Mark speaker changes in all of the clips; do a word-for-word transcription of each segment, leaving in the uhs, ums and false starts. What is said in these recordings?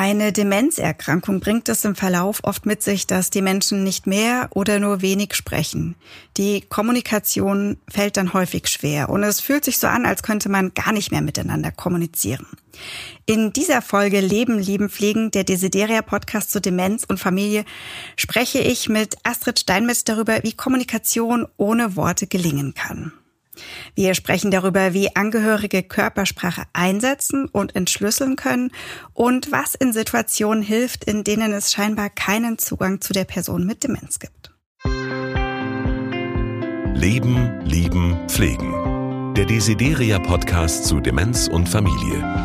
Speaker 1: Eine Demenzerkrankung bringt es im Verlauf oft mit sich, dass die Menschen nicht mehr oder nur wenig sprechen. Die Kommunikation fällt dann häufig schwer und es fühlt sich so an, als könnte man gar nicht mehr miteinander kommunizieren. In dieser Folge Leben, Lieben, Pflegen, der Desideria-Podcast zu Demenz und Familie, spreche ich mit Astrid Steinmetz darüber, wie Kommunikation ohne Worte gelingen kann. Wir sprechen darüber, wie Angehörige Körpersprache einsetzen und entschlüsseln können und was in Situationen hilft, in denen es scheinbar keinen Zugang zu der Person mit Demenz gibt.
Speaker 2: Leben, Lieben, Pflegen. Der Desideria-Podcast zu Demenz und Familie.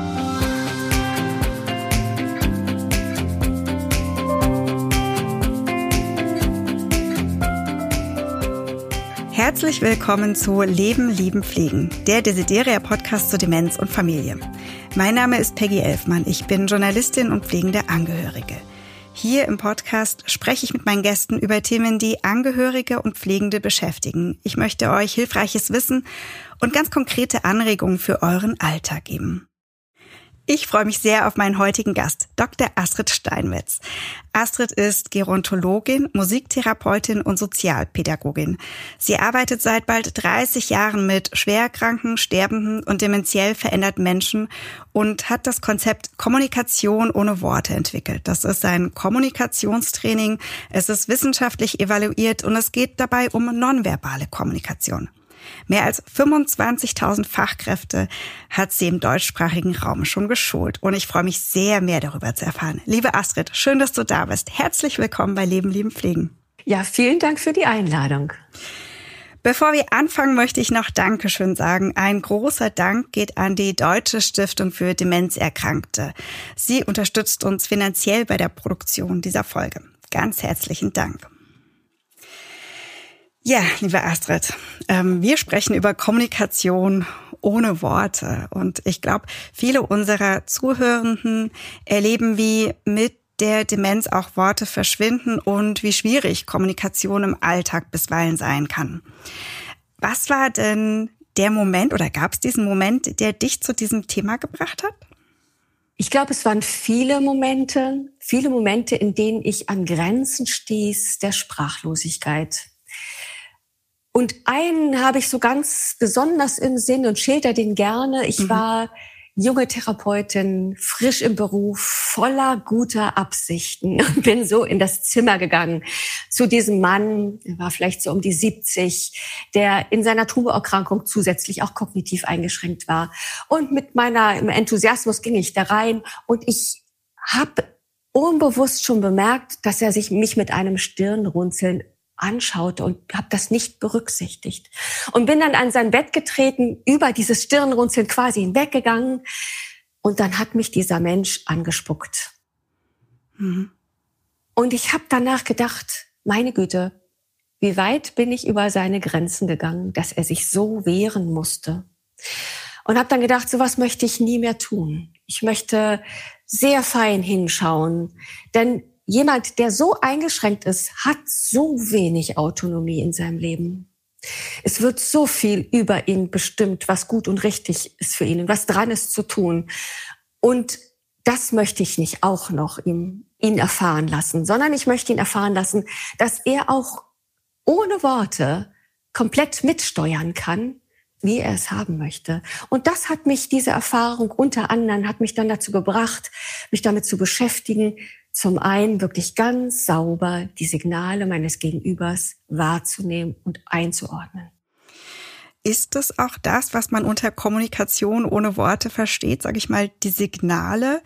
Speaker 1: Herzlich willkommen zu Leben, Lieben, Pflegen, der Desideria-Podcast zu Demenz und Familie. Mein Name ist Peggy Elfmann, ich bin Journalistin und pflegende Angehörige. Hier im Podcast spreche ich mit meinen Gästen über Themen, die Angehörige und Pflegende beschäftigen. Ich möchte euch hilfreiches Wissen und ganz konkrete Anregungen für euren Alltag geben. Ich freue mich sehr auf meinen heutigen Gast, Doktor Astrid Steinmetz. Astrid ist Gerontologin, Musiktherapeutin und Sozialpädagogin. Sie arbeitet seit bald dreißig Jahren mit schwerkranken, sterbenden und dementiell veränderten Menschen und hat das Konzept Kommunikation ohne Worte entwickelt. Das ist ein Kommunikationstraining, es ist wissenschaftlich evaluiert und es geht dabei um nonverbale Kommunikation. Mehr als fünfundzwanzigtausend Fachkräfte hat sie im deutschsprachigen Raum schon geschult. Und ich freue mich sehr, mehr darüber zu erfahren. Liebe Astrid, schön, dass du da bist. Herzlich willkommen bei Leben, Lieben, Pflegen.
Speaker 3: Ja, vielen Dank für die Einladung.
Speaker 1: Bevor wir anfangen, möchte ich noch Dankeschön sagen. Ein großer Dank geht an die Deutsche Stiftung für Demenzerkrankte. Sie unterstützt uns finanziell bei der Produktion dieser Folge. Ganz herzlichen Dank. Ja, liebe Astrid, ähm, wir sprechen über Kommunikation ohne Worte. Und ich glaube, viele unserer Zuhörenden erleben, wie mit der Demenz auch Worte verschwinden und wie schwierig Kommunikation im Alltag bisweilen sein kann. Was war denn der Moment oder gab es diesen Moment, der dich zu diesem Thema gebracht hat?
Speaker 3: Ich glaube, es waren viele Momente, viele Momente, in denen ich an Grenzen stieß der Sprachlosigkeit. Und einen habe ich so ganz besonders im Sinn und schilder den gerne. Ich mhm. war junge Therapeutin, frisch im Beruf, voller guter Absichten und bin so in das Zimmer gegangen zu diesem Mann, der war vielleicht so um die siebzig, der in seiner Tumorerkrankung zusätzlich auch kognitiv eingeschränkt war. Und mit meiner Enthusiasmus ging ich da rein und ich habe unbewusst schon bemerkt, dass er sich mich mit einem Stirnrunzeln anschaute und habe das nicht berücksichtigt. Und bin dann an sein Bett getreten, über dieses Stirnrunzeln quasi hinweggegangen. Und dann hat mich dieser Mensch angespuckt. Mhm. Und ich habe danach gedacht, meine Güte, wie weit bin ich über seine Grenzen gegangen, dass er sich so wehren musste. Und habe dann gedacht, sowas möchte ich nie mehr tun. Ich möchte sehr fein hinschauen, denn jemand, der so eingeschränkt ist, hat so wenig Autonomie in seinem Leben. Es wird so viel über ihn bestimmt, was gut und richtig ist für ihn und was dran ist zu tun. Und das möchte ich nicht auch noch ihm, ihn erfahren lassen, sondern ich möchte ihn erfahren lassen, dass er auch ohne Worte komplett mitsteuern kann, wie er es haben möchte. Und das hat mich, diese Erfahrung unter anderem, hat mich dann dazu gebracht, mich damit zu beschäftigen, zum einen wirklich ganz sauber die Signale meines Gegenübers wahrzunehmen und einzuordnen.
Speaker 1: Ist das auch das, was man unter Kommunikation ohne Worte versteht, sage ich mal, die Signale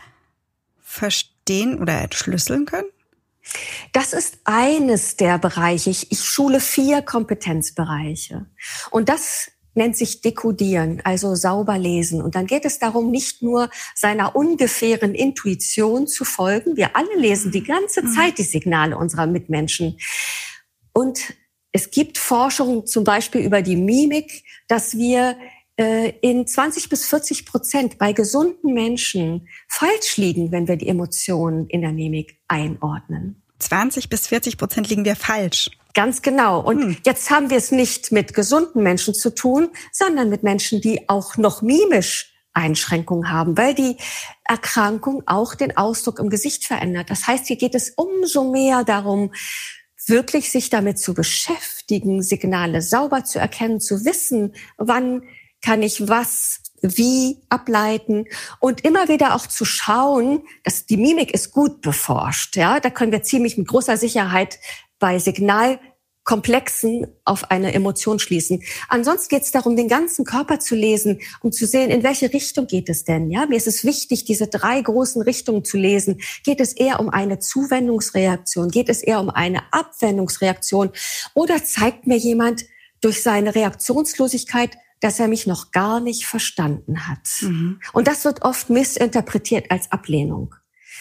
Speaker 1: verstehen oder entschlüsseln können?
Speaker 3: Das ist eines der Bereiche. Ich, ich schule vier Kompetenzbereiche. Und das nennt sich Dekodieren, also sauber lesen. Und dann geht es darum, nicht nur seiner ungefähren Intuition zu folgen. Wir alle lesen die ganze Zeit die Signale unserer Mitmenschen. Und es gibt Forschung zum Beispiel über die Mimik, dass wir äh, in zwanzig bis vierzig Prozent bei gesunden Menschen falsch liegen, wenn wir die Emotionen in der Mimik einordnen.
Speaker 1: zwanzig bis vierzig Prozent liegen wir falsch.
Speaker 3: Ganz genau. Und hm. jetzt haben wir es nicht mit gesunden Menschen zu tun, sondern mit Menschen, die auch noch mimisch Einschränkungen haben, weil die Erkrankung auch den Ausdruck im Gesicht verändert. Das heißt, hier geht es umso mehr darum, wirklich sich damit zu beschäftigen, Signale sauber zu erkennen, zu wissen, wann kann ich was wie ableiten und immer wieder auch zu schauen, dass die Mimik ist gut beforscht. Ja, da können wir ziemlich mit großer Sicherheit bei Signalkomplexen auf eine Emotion schließen. Ansonsten geht es darum, den ganzen Körper zu lesen, um zu sehen, in welche Richtung geht es denn. Ja, mir ist es wichtig, diese drei großen Richtungen zu lesen. Geht es eher um eine Zuwendungsreaktion? Geht es eher um eine Abwendungsreaktion? Oder zeigt mir jemand durch seine Reaktionslosigkeit, dass er mich noch gar nicht verstanden hat? Mhm. Und das wird oft missinterpretiert als Ablehnung.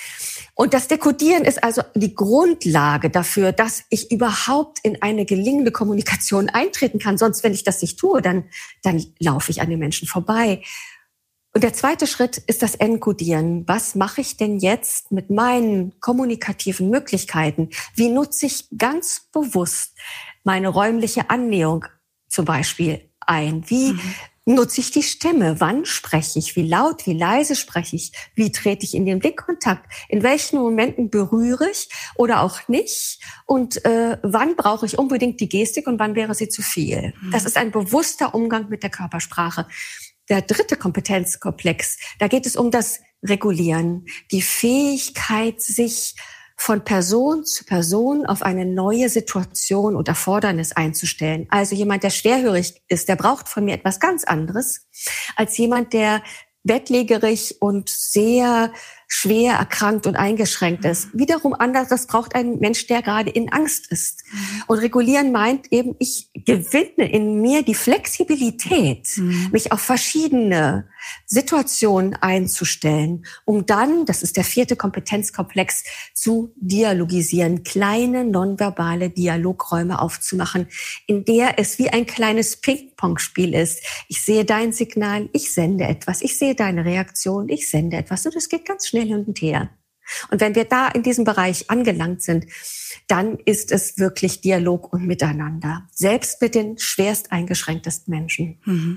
Speaker 3: Und das Dekodieren ist also die Grundlage dafür, dass ich überhaupt in eine gelingende Kommunikation eintreten kann. Sonst, wenn ich das nicht tue, dann, dann laufe ich an den Menschen vorbei. Und der zweite Schritt ist das Enkodieren. Was mache ich denn jetzt mit meinen kommunikativen Möglichkeiten? Wie nutze ich ganz bewusst meine räumliche Annäherung zum Beispiel ein? Wie mhm. nutze ich die Stimme? Wann spreche ich? Wie laut, wie leise spreche ich? Wie trete ich in den Blickkontakt? In welchen Momenten berühre ich oder auch nicht? Und äh, wann brauche ich unbedingt die Gestik und wann wäre sie zu viel? Mhm. Das ist ein bewusster Umgang mit der Körpersprache. Der dritte Kompetenzkomplex, da geht es um das Regulieren, die Fähigkeit, sich von Person zu Person auf eine neue Situation und Erfordernis einzustellen. Also jemand, der schwerhörig ist, der braucht von mir etwas ganz anderes als jemand, der bettlägerig und sehr schwer erkrankt und eingeschränkt ist. Wiederum anderes braucht ein Mensch, der gerade in Angst ist. Mhm. Und regulieren meint eben, ich gewinne in mir die Flexibilität, mhm. mich auf verschiedene Situationen einzustellen, um dann, das ist der vierte Kompetenzkomplex, zu dialogisieren, kleine nonverbale Dialogräume aufzumachen, in der es wie ein kleines Ping-Pong-Spiel ist. Ich sehe dein Signal, ich sende etwas, ich sehe deine Reaktion, ich sende etwas und es geht ganz schnell hin und her. Und wenn wir da in diesem Bereich angelangt sind, dann ist es wirklich Dialog und Miteinander, selbst mit den schwerst eingeschränktesten Menschen.
Speaker 1: Mhm.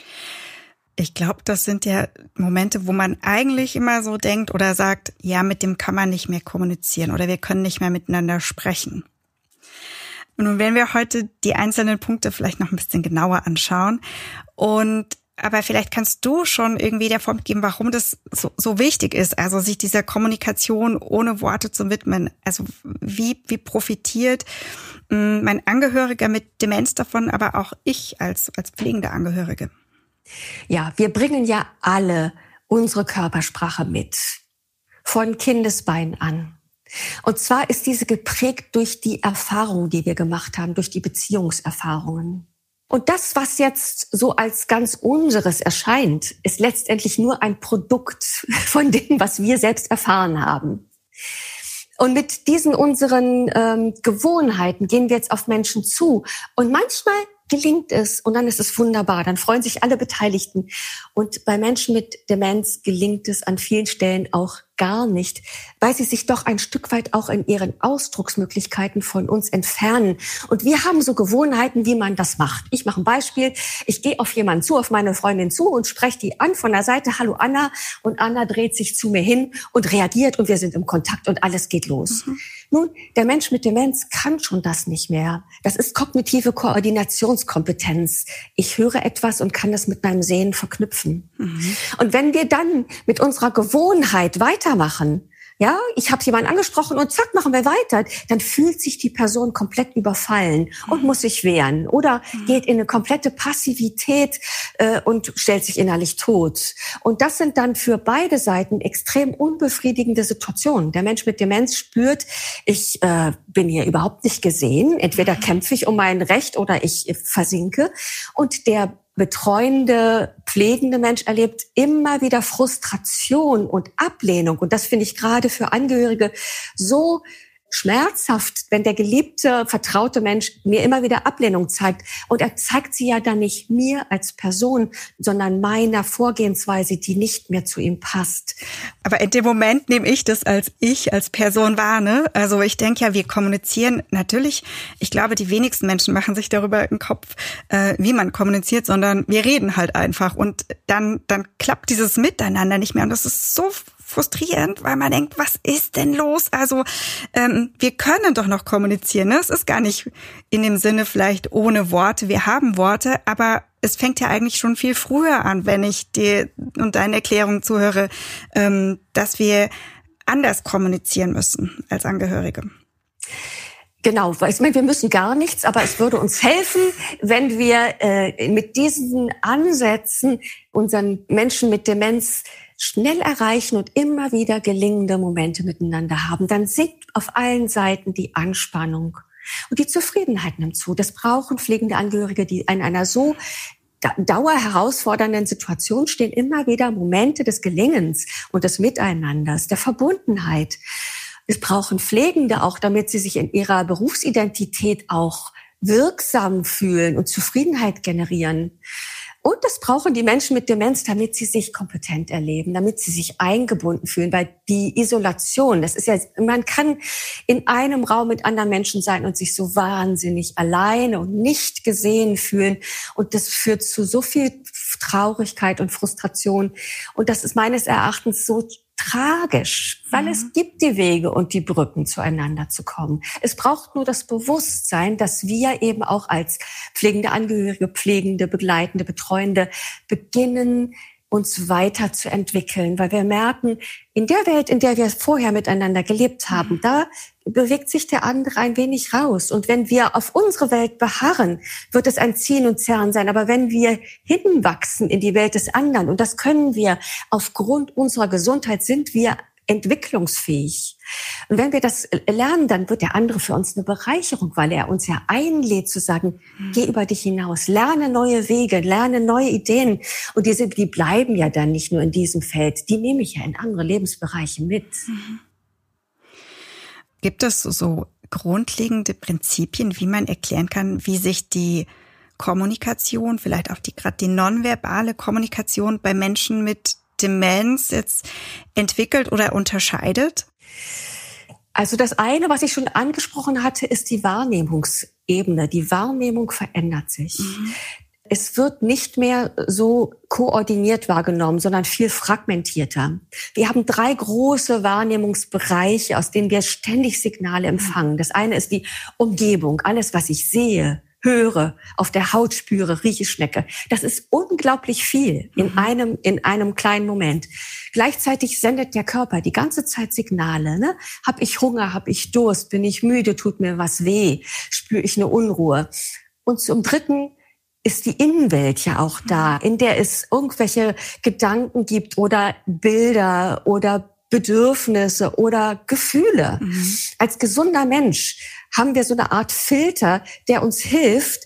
Speaker 1: Ich glaube, das sind ja Momente, wo man eigentlich immer so denkt oder sagt, ja, mit dem kann man nicht mehr kommunizieren oder wir können nicht mehr miteinander sprechen. Und nun werden wir heute die einzelnen Punkte vielleicht noch ein bisschen genauer anschauen. Und aber vielleicht kannst du schon irgendwie der Form geben, warum das so, so wichtig ist, also sich dieser Kommunikation ohne Worte zu widmen. Also wie, wie profitiert mh, mein Angehöriger mit Demenz davon, aber auch ich als, als pflegende Angehörige?
Speaker 3: Ja, wir bringen ja alle unsere Körpersprache mit, von Kindesbein an. Und zwar ist diese geprägt durch die Erfahrungen, die wir gemacht haben, durch die Beziehungserfahrungen. Und das, was jetzt so als ganz unseres erscheint, ist letztendlich nur ein Produkt von dem, was wir selbst erfahren haben. Und mit diesen unseren ähm, Gewohnheiten gehen wir jetzt auf Menschen zu. Und manchmal gelingt es und dann ist es wunderbar. Dann freuen sich alle Beteiligten. Und bei Menschen mit Demenz gelingt es an vielen Stellen auch gar nicht, weil sie sich doch ein Stück weit auch in ihren Ausdrucksmöglichkeiten von uns entfernen. Und wir haben so Gewohnheiten, wie man das macht. Ich mache ein Beispiel. Ich gehe auf jemanden zu, auf meine Freundin zu und spreche die an von der Seite. Hallo Anna. Und Anna dreht sich zu mir hin und reagiert und wir sind im Kontakt und alles geht los. Mhm. Nun, der Mensch mit Demenz kann schon das nicht mehr. Das ist kognitive Koordinationskompetenz. Ich höre etwas und kann das mit meinem Sehen verknüpfen. Mhm. Und wenn wir dann mit unserer Gewohnheit weiter machen, ja, ich habe jemanden angesprochen und zack, machen wir weiter, dann fühlt sich die Person komplett überfallen und muss sich wehren oder geht in eine komplette Passivität äh, und stellt sich innerlich tot. Und das sind dann für beide Seiten extrem unbefriedigende Situationen. Der Mensch mit Demenz spürt, ich äh, bin hier überhaupt nicht gesehen. Entweder kämpfe ich um mein Recht oder ich versinke. Und der betreuende, pflegende Mensch erlebt immer wieder Frustration und Ablehnung. Und das finde ich gerade für Angehörige so schmerzhaft, wenn der geliebte, vertraute Mensch mir immer wieder Ablehnung zeigt. Und er zeigt sie ja dann nicht mir als Person, sondern meiner Vorgehensweise, die nicht mehr zu ihm passt.
Speaker 1: Aber in dem Moment nehme ich das als ich, als Person wahr, ne? Also ich denke ja, wir kommunizieren natürlich. Ich glaube, die wenigsten Menschen machen sich darüber im Kopf, äh, wie man kommuniziert, sondern wir reden halt einfach. Und dann, dann klappt dieses Miteinander nicht mehr. Und das ist so frustrierend, weil man denkt, was ist denn los? Also ähm, wir können doch noch kommunizieren. Ne? Es ist gar nicht in dem Sinne vielleicht ohne Worte. Wir haben Worte, aber es fängt ja eigentlich schon viel früher an, wenn ich dir und deine Erklärung zuhöre, ähm, dass wir anders kommunizieren müssen als Angehörige.
Speaker 3: Genau, ich meine, wir müssen gar nichts, aber es würde uns helfen, wenn wir äh, mit diesen Ansätzen unseren Menschen mit Demenz schnell erreichen und immer wieder gelingende Momente miteinander haben. Dann sinkt auf allen Seiten die Anspannung und die Zufriedenheit nimmt zu. Das brauchen pflegende Angehörige, die in einer so dauerherausfordernden Situation stehen, immer wieder Momente des Gelingens und des Miteinanders, der Verbundenheit. Es brauchen Pflegende auch, damit sie sich in ihrer Berufsidentität auch wirksam fühlen und Zufriedenheit generieren. Und das brauchen die Menschen mit Demenz, damit sie sich kompetent erleben, damit sie sich eingebunden fühlen, weil die Isolation, das ist ja, man kann in einem Raum mit anderen Menschen sein und sich so wahnsinnig alleine und nicht gesehen fühlen. Und das führt zu so viel Traurigkeit und Frustration. Und das ist meines Erachtens so tragisch, weil mhm. es gibt die Wege und die Brücken, zueinander zu kommen. Es braucht nur das Bewusstsein, dass wir eben auch als pflegende Angehörige, pflegende, begleitende, betreuende beginnen, uns weiterzuentwickeln, weil wir merken, in der Welt, in der wir vorher miteinander gelebt haben, mhm. da bewegt sich der andere ein wenig raus. Und wenn wir auf unsere Welt beharren, wird es ein Ziehen und Zerren sein. Aber wenn wir hinwachsen in die Welt des anderen, und das können wir aufgrund unserer Gesundheit, sind wir entwicklungsfähig. Und wenn wir das lernen, dann wird der andere für uns eine Bereicherung, weil er uns ja einlädt zu sagen, mhm. geh über dich hinaus, lerne neue Wege, lerne neue Ideen. Und diese, die bleiben ja dann nicht nur in diesem Feld, die nehme ich ja in andere Lebensbereiche mit. Mhm.
Speaker 1: Gibt es so grundlegende Prinzipien, wie man erklären kann, wie sich die Kommunikation, vielleicht auch die gerade die nonverbale Kommunikation bei Menschen mit Demenz jetzt entwickelt oder unterscheidet?
Speaker 3: Also das eine, was ich schon angesprochen hatte, ist die Wahrnehmungsebene. Die Wahrnehmung verändert sich. Mhm. Es wird nicht mehr so koordiniert wahrgenommen, sondern viel fragmentierter. Wir haben drei große Wahrnehmungsbereiche, aus denen wir ständig Signale empfangen. Das eine ist die Umgebung, alles, was ich sehe, höre, auf der Haut spüre, rieche, schmecke. Das ist unglaublich viel in einem, in einem kleinen Moment. Gleichzeitig sendet der Körper die ganze Zeit Signale. Ne? Hab ich Hunger, hab ich Durst, bin ich müde, tut mir was weh, spüre ich eine Unruhe. Und zum Dritten ist die Innenwelt ja auch da, in der es irgendwelche Gedanken gibt oder Bilder oder Bedürfnisse oder Gefühle. Mhm. Als gesunder Mensch haben wir so eine Art Filter, der uns hilft,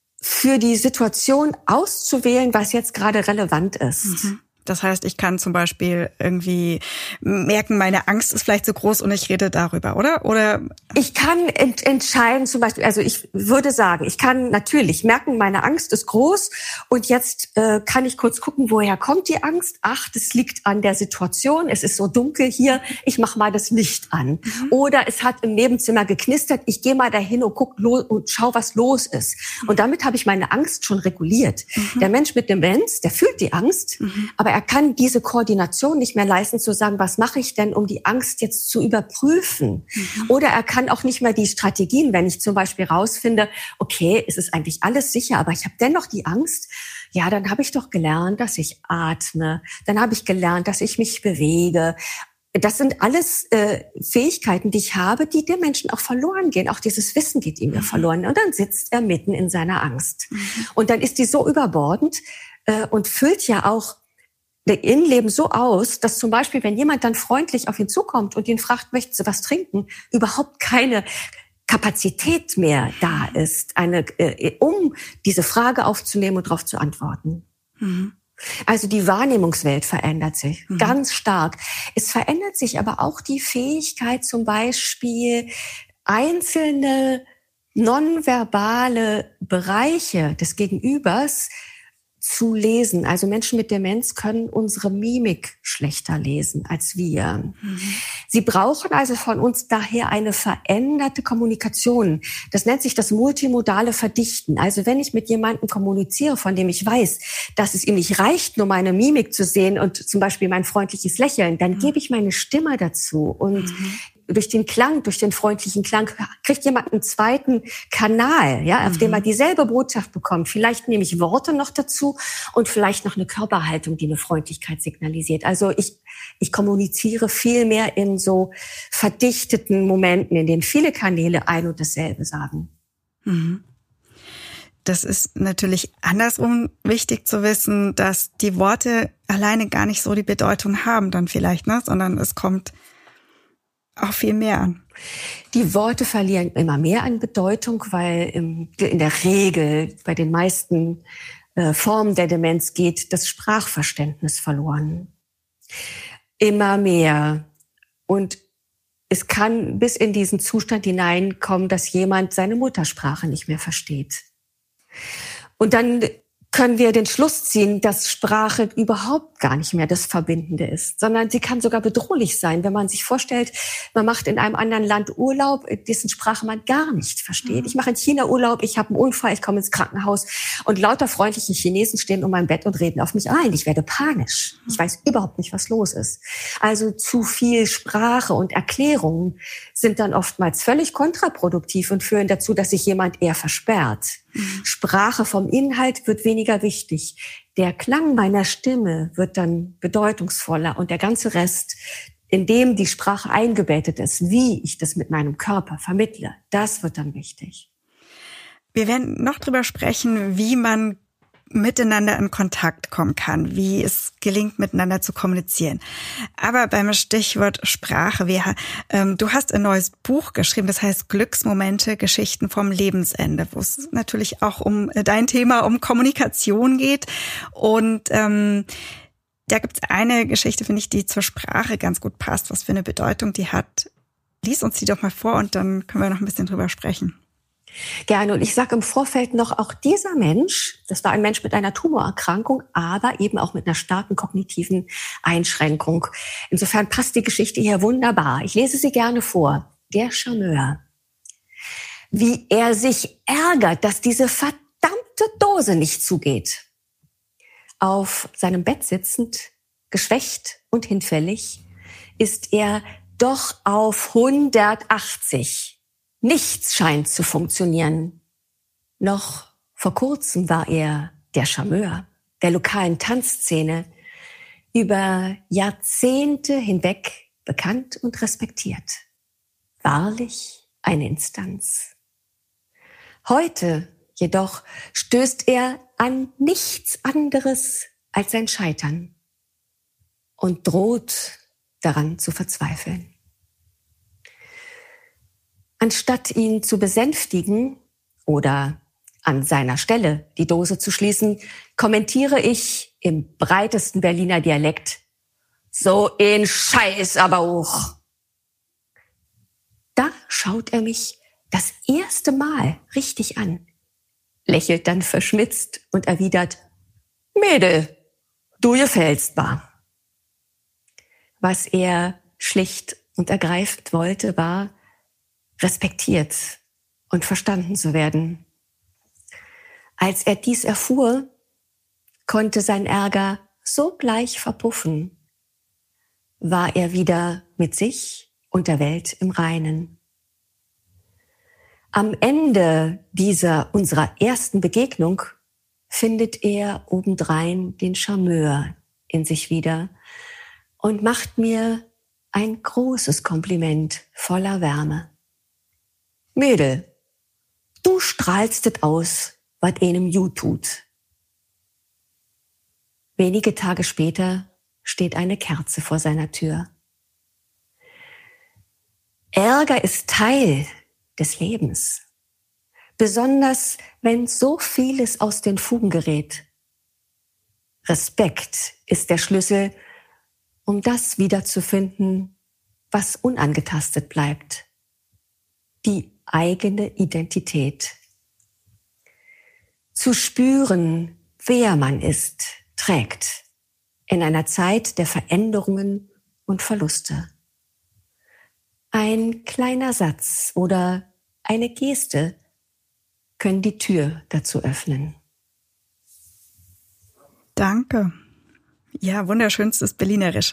Speaker 3: für die Situation auszuwählen, was jetzt gerade relevant ist.
Speaker 1: Mhm. Das heißt, ich kann zum Beispiel irgendwie merken, meine Angst ist vielleicht so groß und ich rede darüber, oder? Oder
Speaker 3: ich kann ent- entscheiden, zum Beispiel, also ich würde sagen, ich kann natürlich merken, meine Angst ist groß und jetzt äh, kann ich kurz gucken, woher kommt die Angst? Ach, das liegt an der Situation, es ist so dunkel hier, ich mache mal das Licht an. Mhm. Oder es hat im Nebenzimmer geknistert, ich gehe mal dahin und guck los und schau, was los ist. Mhm. Und damit habe ich meine Angst schon reguliert. Mhm. Der Mensch mit Demenz, der fühlt die Angst, mhm. aber er kann diese Koordination nicht mehr leisten, zu sagen, was mache ich denn, um die Angst jetzt zu überprüfen? Mhm. Oder er kann auch nicht mehr die Strategien, wenn ich zum Beispiel rausfinde, okay, es ist eigentlich alles sicher, aber ich habe dennoch die Angst, ja, dann habe ich doch gelernt, dass ich atme, dann habe ich gelernt, dass ich mich bewege. Das sind alles äh, Fähigkeiten, die ich habe, die dem Menschen auch verloren gehen. Auch dieses Wissen geht ihm ja verloren. Und dann sitzt er mitten in seiner Angst. Mhm. Und dann ist die so überbordend äh, und füllt ja auch der Innenleben so aus, dass zum Beispiel, wenn jemand dann freundlich auf ihn zukommt und ihn fragt, möchten Sie was trinken, überhaupt keine Kapazität mehr da ist, eine, äh, um diese Frage aufzunehmen und darauf zu antworten.
Speaker 1: Mhm.
Speaker 3: Also die Wahrnehmungswelt verändert sich mhm. ganz stark. Es verändert sich aber auch die Fähigkeit, zum Beispiel einzelne nonverbale Bereiche des Gegenübers zu lesen. Also Menschen mit Demenz können unsere Mimik schlechter lesen als wir. Mhm. Sie brauchen also von uns daher eine veränderte Kommunikation. Das nennt sich das multimodale Verdichten. Also wenn ich mit jemandem kommuniziere, von dem ich weiß, dass es ihm nicht reicht, nur meine Mimik zu sehen und zum Beispiel mein freundliches Lächeln, dann mhm. gebe ich meine Stimme dazu und mhm. durch den Klang, durch den freundlichen Klang kriegt jemand einen zweiten Kanal, ja, auf mhm. dem er dieselbe Botschaft bekommt. Vielleicht nehme ich Worte noch dazu und vielleicht noch eine Körperhaltung, die eine Freundlichkeit signalisiert. Also ich, ich kommuniziere viel mehr in so verdichteten Momenten, in denen viele Kanäle ein und dasselbe sagen.
Speaker 1: Mhm. Das ist natürlich andersrum wichtig zu wissen, dass die Worte alleine gar nicht so die Bedeutung haben dann vielleicht, ne, sondern es kommt auch viel mehr an.
Speaker 3: Die Worte verlieren immer mehr an Bedeutung, weil in der Regel bei den meisten äh, Formen der Demenz geht das Sprachverständnis verloren. Immer mehr. Und es kann bis in diesen Zustand hineinkommen, dass jemand seine Muttersprache nicht mehr versteht. Und dann können wir den Schluss ziehen, dass Sprache überhaupt gar nicht mehr das Verbindende ist, sondern sie kann sogar bedrohlich sein, wenn man sich vorstellt, man macht in einem anderen Land Urlaub, dessen Sprache man gar nicht versteht. Mhm. Ich mache in China Urlaub, ich habe einen Unfall, ich komme ins Krankenhaus und lauter freundliche Chinesen stehen um mein Bett und reden auf mich ein. Ich werde panisch. Mhm. Ich weiß überhaupt nicht, was los ist. Also zu viel Sprache und Erklärungen sind dann oftmals völlig kontraproduktiv und führen dazu, dass sich jemand eher versperrt. Mhm. Sprache vom Inhalt wird weniger wichtig. Der Klang meiner Stimme wird dann bedeutungsvoller und der ganze Rest, in dem die Sprache eingebettet ist, wie ich das mit meinem Körper vermittle, das wird dann wichtig.
Speaker 1: Wir werden noch drüber sprechen, wie man miteinander in Kontakt kommen kann, wie es gelingt, miteinander zu kommunizieren. Aber beim Stichwort Sprache, wir, ähm, du hast ein neues Buch geschrieben, das heißt Glücksmomente, Geschichten vom Lebensende, wo es natürlich auch um dein Thema, um Kommunikation geht. Und ähm, da gibt es eine Geschichte, finde ich, die zur Sprache ganz gut passt, was für eine Bedeutung die hat. Lies uns die doch mal vor und dann können wir noch ein bisschen drüber sprechen.
Speaker 3: Gerne. Und ich sage im Vorfeld noch, auch dieser Mensch, das war ein Mensch mit einer Tumorerkrankung, aber eben auch mit einer starken kognitiven Einschränkung. Insofern passt die Geschichte hier wunderbar. Ich lese sie gerne vor. Der Charmeur. Wie er sich ärgert, dass diese verdammte Dose nicht zugeht. Auf seinem Bett sitzend, geschwächt und hinfällig, ist er doch auf hundertachtzig. Nichts scheint zu funktionieren. Noch vor kurzem war er der Charmeur der lokalen Tanzszene, über Jahrzehnte hinweg bekannt und respektiert. Wahrlich eine Instanz. Heute jedoch stößt er an nichts anderes als sein Scheitern und droht daran zu verzweifeln. Anstatt ihn zu besänftigen oder an seiner Stelle die Dose zu schließen, kommentiere ich im breitesten Berliner Dialekt: So ein Scheiß aber auch. Da schaut er mich das erste Mal richtig an, lächelt dann verschmitzt und erwidert: Mädel, du gefällst bar. Was er schlicht und ergreifend wollte, war, respektiert und verstanden zu werden. Als er dies erfuhr, konnte sein Ärger sogleich verpuffen, war er wieder mit sich und der Welt im Reinen. Am Ende dieser unserer ersten Begegnung findet er obendrein den Charmeur in sich wieder und macht mir ein großes Kompliment voller Wärme. Mädel, du strahlst es aus, was einem gut tut. Wenige Tage später steht eine Kerze vor seiner Tür. Ärger ist Teil des Lebens, besonders wenn so vieles aus den Fugen gerät. Respekt ist der Schlüssel, um das wiederzufinden, was unangetastet bleibt. Die eigene Identität. Zu spüren, wer man ist, trägt in einer Zeit der Veränderungen und Verluste. Ein kleiner Satz oder eine Geste können die Tür dazu öffnen.
Speaker 1: Danke. Ja, wunderschönstes Berlinerisch.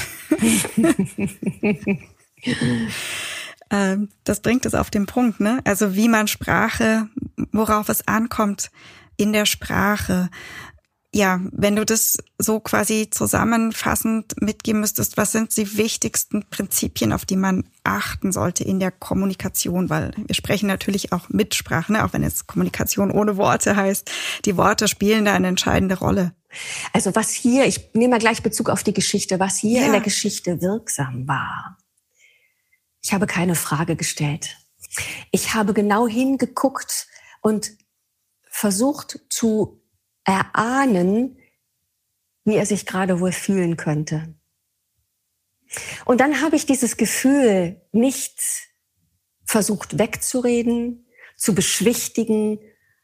Speaker 1: Das bringt es auf den Punkt, ne? Also wie man Sprache, worauf es ankommt in der Sprache. Ja, wenn du das so quasi zusammenfassend mitgeben müsstest, was sind die wichtigsten Prinzipien, auf die man achten sollte in der Kommunikation? Weil wir sprechen natürlich auch mit Sprache, ne? Auch wenn jetzt Kommunikation ohne Worte heißt. Die Worte spielen da eine entscheidende Rolle.
Speaker 3: Also was hier, ich nehme mal gleich Bezug auf die Geschichte, was hier ja. in der Geschichte wirksam war. Ich habe keine Frage gestellt. Ich habe genau hingeguckt und versucht zu erahnen, wie er sich gerade wohl fühlen könnte. Und dann habe ich dieses Gefühl nicht versucht wegzureden, zu beschwichtigen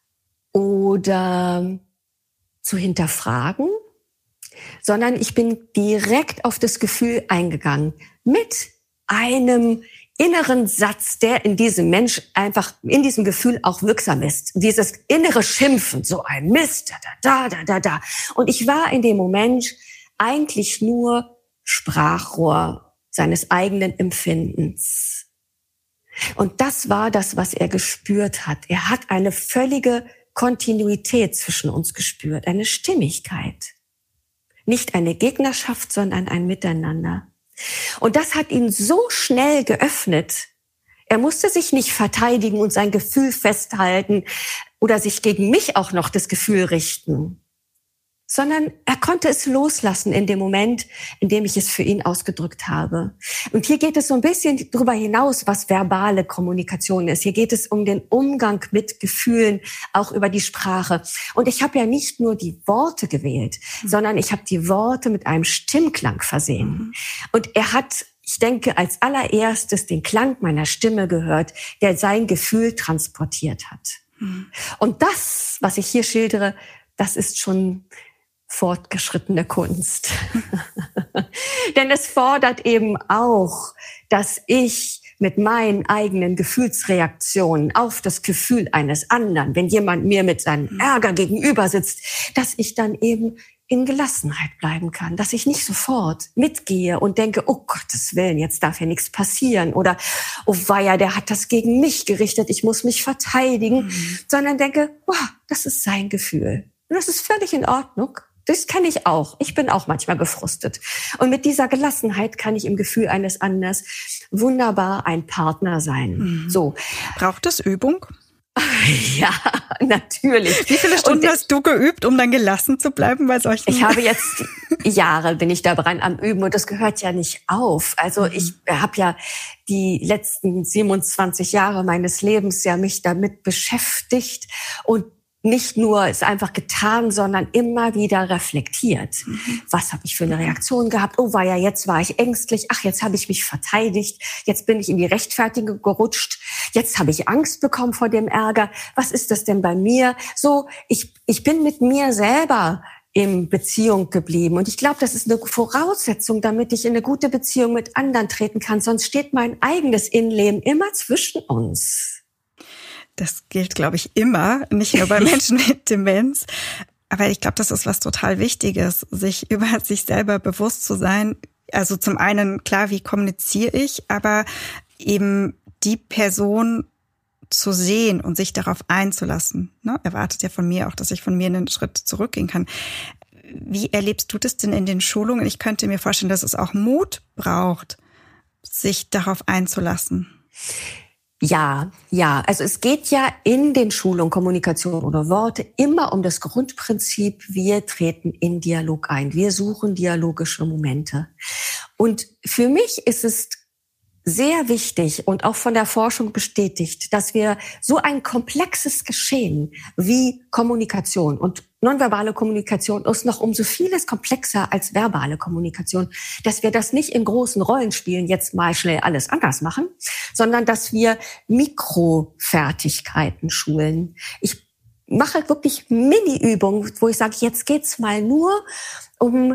Speaker 3: oder zu hinterfragen, sondern ich bin direkt auf das Gefühl eingegangen mit einem inneren Satz, der in diesem Mensch einfach, in diesem Gefühl auch wirksam ist. Dieses innere Schimpfen, so ein Mist, da, da, da, da, da. Und ich war in dem Moment eigentlich nur Sprachrohr seines eigenen Empfindens. Und das war das, was er gespürt hat. Er hat eine völlige Kontinuität zwischen uns gespürt, eine Stimmigkeit. Nicht eine Gegnerschaft, sondern ein Miteinander. Und das hat ihn so schnell geöffnet. Er musste sich nicht verteidigen und sein Gefühl festhalten oder sich gegen mich auch noch das Gefühl richten, sondern er konnte es loslassen in dem Moment, in dem ich es für ihn ausgedrückt habe. Und hier geht es so ein bisschen darüber hinaus, was verbale Kommunikation ist. Hier geht es um den Umgang mit Gefühlen, auch über die Sprache. Und ich habe ja nicht nur die Worte gewählt, mhm. sondern ich habe die Worte mit einem Stimmklang versehen. Mhm. Und er hat, ich denke, als allererstes den Klang meiner Stimme gehört, der sein Gefühl transportiert hat. Mhm. Und das, was ich hier schildere, das ist schon fortgeschrittene Kunst. Denn es fordert eben auch, dass ich mit meinen eigenen Gefühlsreaktionen auf das Gefühl eines anderen, wenn jemand mir mit seinem Ärger gegenüber sitzt, dass ich dann eben in Gelassenheit bleiben kann, dass ich nicht sofort mitgehe und denke, oh Gottes Willen, jetzt darf hier nichts passieren oder oh weia, der hat das gegen mich gerichtet, ich muss mich verteidigen, mhm. sondern denke, wow, das ist sein Gefühl. Und das ist völlig in Ordnung. Das kenne ich auch. Ich bin auch manchmal gefrustet. Und mit dieser Gelassenheit kann ich im Gefühl eines anderen wunderbar ein Partner sein. Mhm. So.
Speaker 1: Braucht es Übung?
Speaker 3: Ja, natürlich.
Speaker 1: Wie viele Stunden ich, hast du geübt, um dann gelassen zu bleiben bei solchen?
Speaker 3: Ich habe jetzt Jahre bin ich daran am Üben und das gehört ja nicht auf. Also mhm. ich habe ja die letzten siebenundzwanzig Jahre meines Lebens ja mich damit beschäftigt und nicht nur es einfach getan, sondern immer wieder reflektiert. Mhm. Was habe ich für eine Reaktion gehabt? Oh, war ja, jetzt war ich ängstlich. Ach, jetzt habe ich mich verteidigt. Jetzt bin ich in die Rechtfertigung gerutscht. Jetzt habe ich Angst bekommen vor dem Ärger. Was ist das denn bei mir? So, ich, ich bin mit mir selber in Beziehung geblieben. Und ich glaube, das ist eine Voraussetzung, damit ich in eine gute Beziehung mit anderen treten kann. Sonst steht mein eigenes Innenleben immer zwischen uns.
Speaker 1: Das gilt, glaube ich, immer, nicht nur bei Menschen mit Demenz. Aber ich glaube, das ist was total Wichtiges, sich über sich selber bewusst zu sein. Also zum einen, klar, wie kommuniziere ich, aber eben die Person zu sehen und sich darauf einzulassen. Ne? Erwartet ja von mir auch, dass ich von mir einen Schritt zurückgehen kann. Wie erlebst du das denn in den Schulungen? Ich könnte mir vorstellen, dass es auch Mut braucht, sich darauf einzulassen.
Speaker 3: Ja, ja. Also es geht ja in den Schulungen Kommunikation oder Worte immer um das Grundprinzip, wir treten in Dialog ein. Wir suchen dialogische Momente. Und für mich ist es sehr wichtig und auch von der Forschung bestätigt, dass wir so ein komplexes Geschehen wie Kommunikation, und nonverbale Kommunikation ist noch um so vieles komplexer als verbale Kommunikation, dass wir das nicht in großen Rollenspielen jetzt mal schnell alles anders machen, sondern dass wir Mikrofertigkeiten schulen. Ich mache wirklich Mini-Übungen, wo ich sage, jetzt geht's mal nur um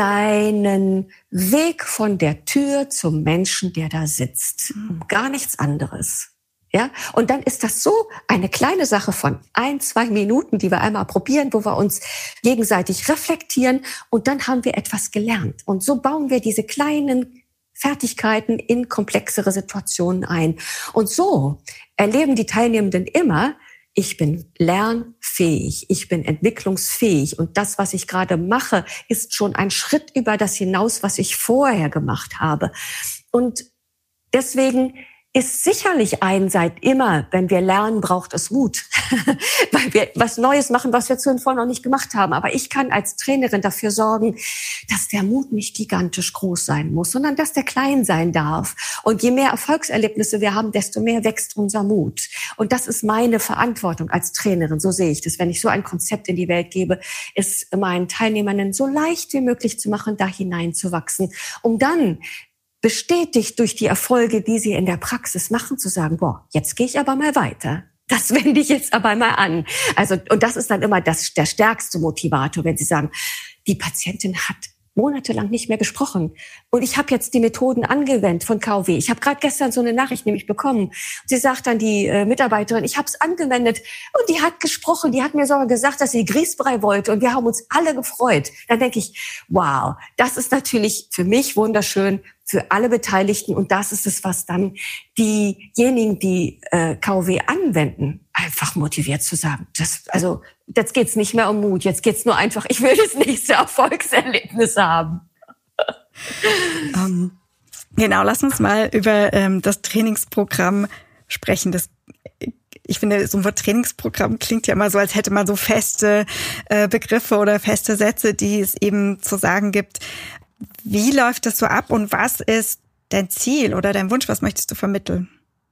Speaker 3: deinen Weg von der Tür zum Menschen, der da sitzt. Um gar nichts anderes. Ja? Und dann ist das so eine kleine Sache von ein, zwei Minuten, die wir einmal probieren, wo wir uns gegenseitig reflektieren, und dann haben wir etwas gelernt. Und so bauen wir diese kleinen Fertigkeiten in komplexere Situationen ein. Und so erleben die Teilnehmenden immer, ich bin lernfähig, ich bin entwicklungsfähig, und das, was ich gerade mache, ist schon ein Schritt über das hinaus, was ich vorher gemacht habe. Und deswegen ist sicherlich Einseit immer, wenn wir lernen, braucht es Mut, weil wir was Neues machen, was wir zuvor noch nicht gemacht haben. Aber ich kann als Trainerin dafür sorgen, dass der Mut nicht gigantisch groß sein muss, sondern dass der klein sein darf. Und je mehr Erfolgserlebnisse wir haben, desto mehr wächst unser Mut. Und das ist meine Verantwortung als Trainerin. So sehe ich das. Wenn ich so ein Konzept in die Welt gebe, ist meinen Teilnehmern so leicht wie möglich zu machen, da hineinzuwachsen, um dann bestätigt durch die Erfolge, die sie in der Praxis machen, zu sagen, boah, jetzt gehe ich aber mal weiter. Das wende ich jetzt aber mal an. Also, und das ist dann immer das, der stärkste Motivator, wenn Sie sagen, die Patientin hat monatelang nicht mehr gesprochen. Und ich habe jetzt die Methoden angewendet von K O W. Ich habe gerade gestern so eine Nachricht nämlich bekommen. Sie sagt dann die äh, Mitarbeiterin, ich habe es angewendet, und die hat gesprochen. Die hat mir sogar gesagt, dass sie Grießbrei wollte, und wir haben uns alle gefreut. Dann denke ich, wow, das ist natürlich für mich wunderschön, für alle Beteiligten. Und das ist es, was dann diejenigen, die äh, K O W anwenden, einfach motiviert zu sagen, das, also jetzt geht's nicht mehr um Mut, jetzt geht's nur einfach, ich will das nächste Erfolgserlebnis haben.
Speaker 1: Um, genau, lass uns mal über ähm, das Trainingsprogramm sprechen. Das, ich finde, so ein Wort Trainingsprogramm klingt ja immer so, als hätte man so feste äh, Begriffe oder feste Sätze, die es eben zu sagen gibt. Wie läuft das so ab, und was ist dein Ziel oder dein Wunsch? Was möchtest du vermitteln?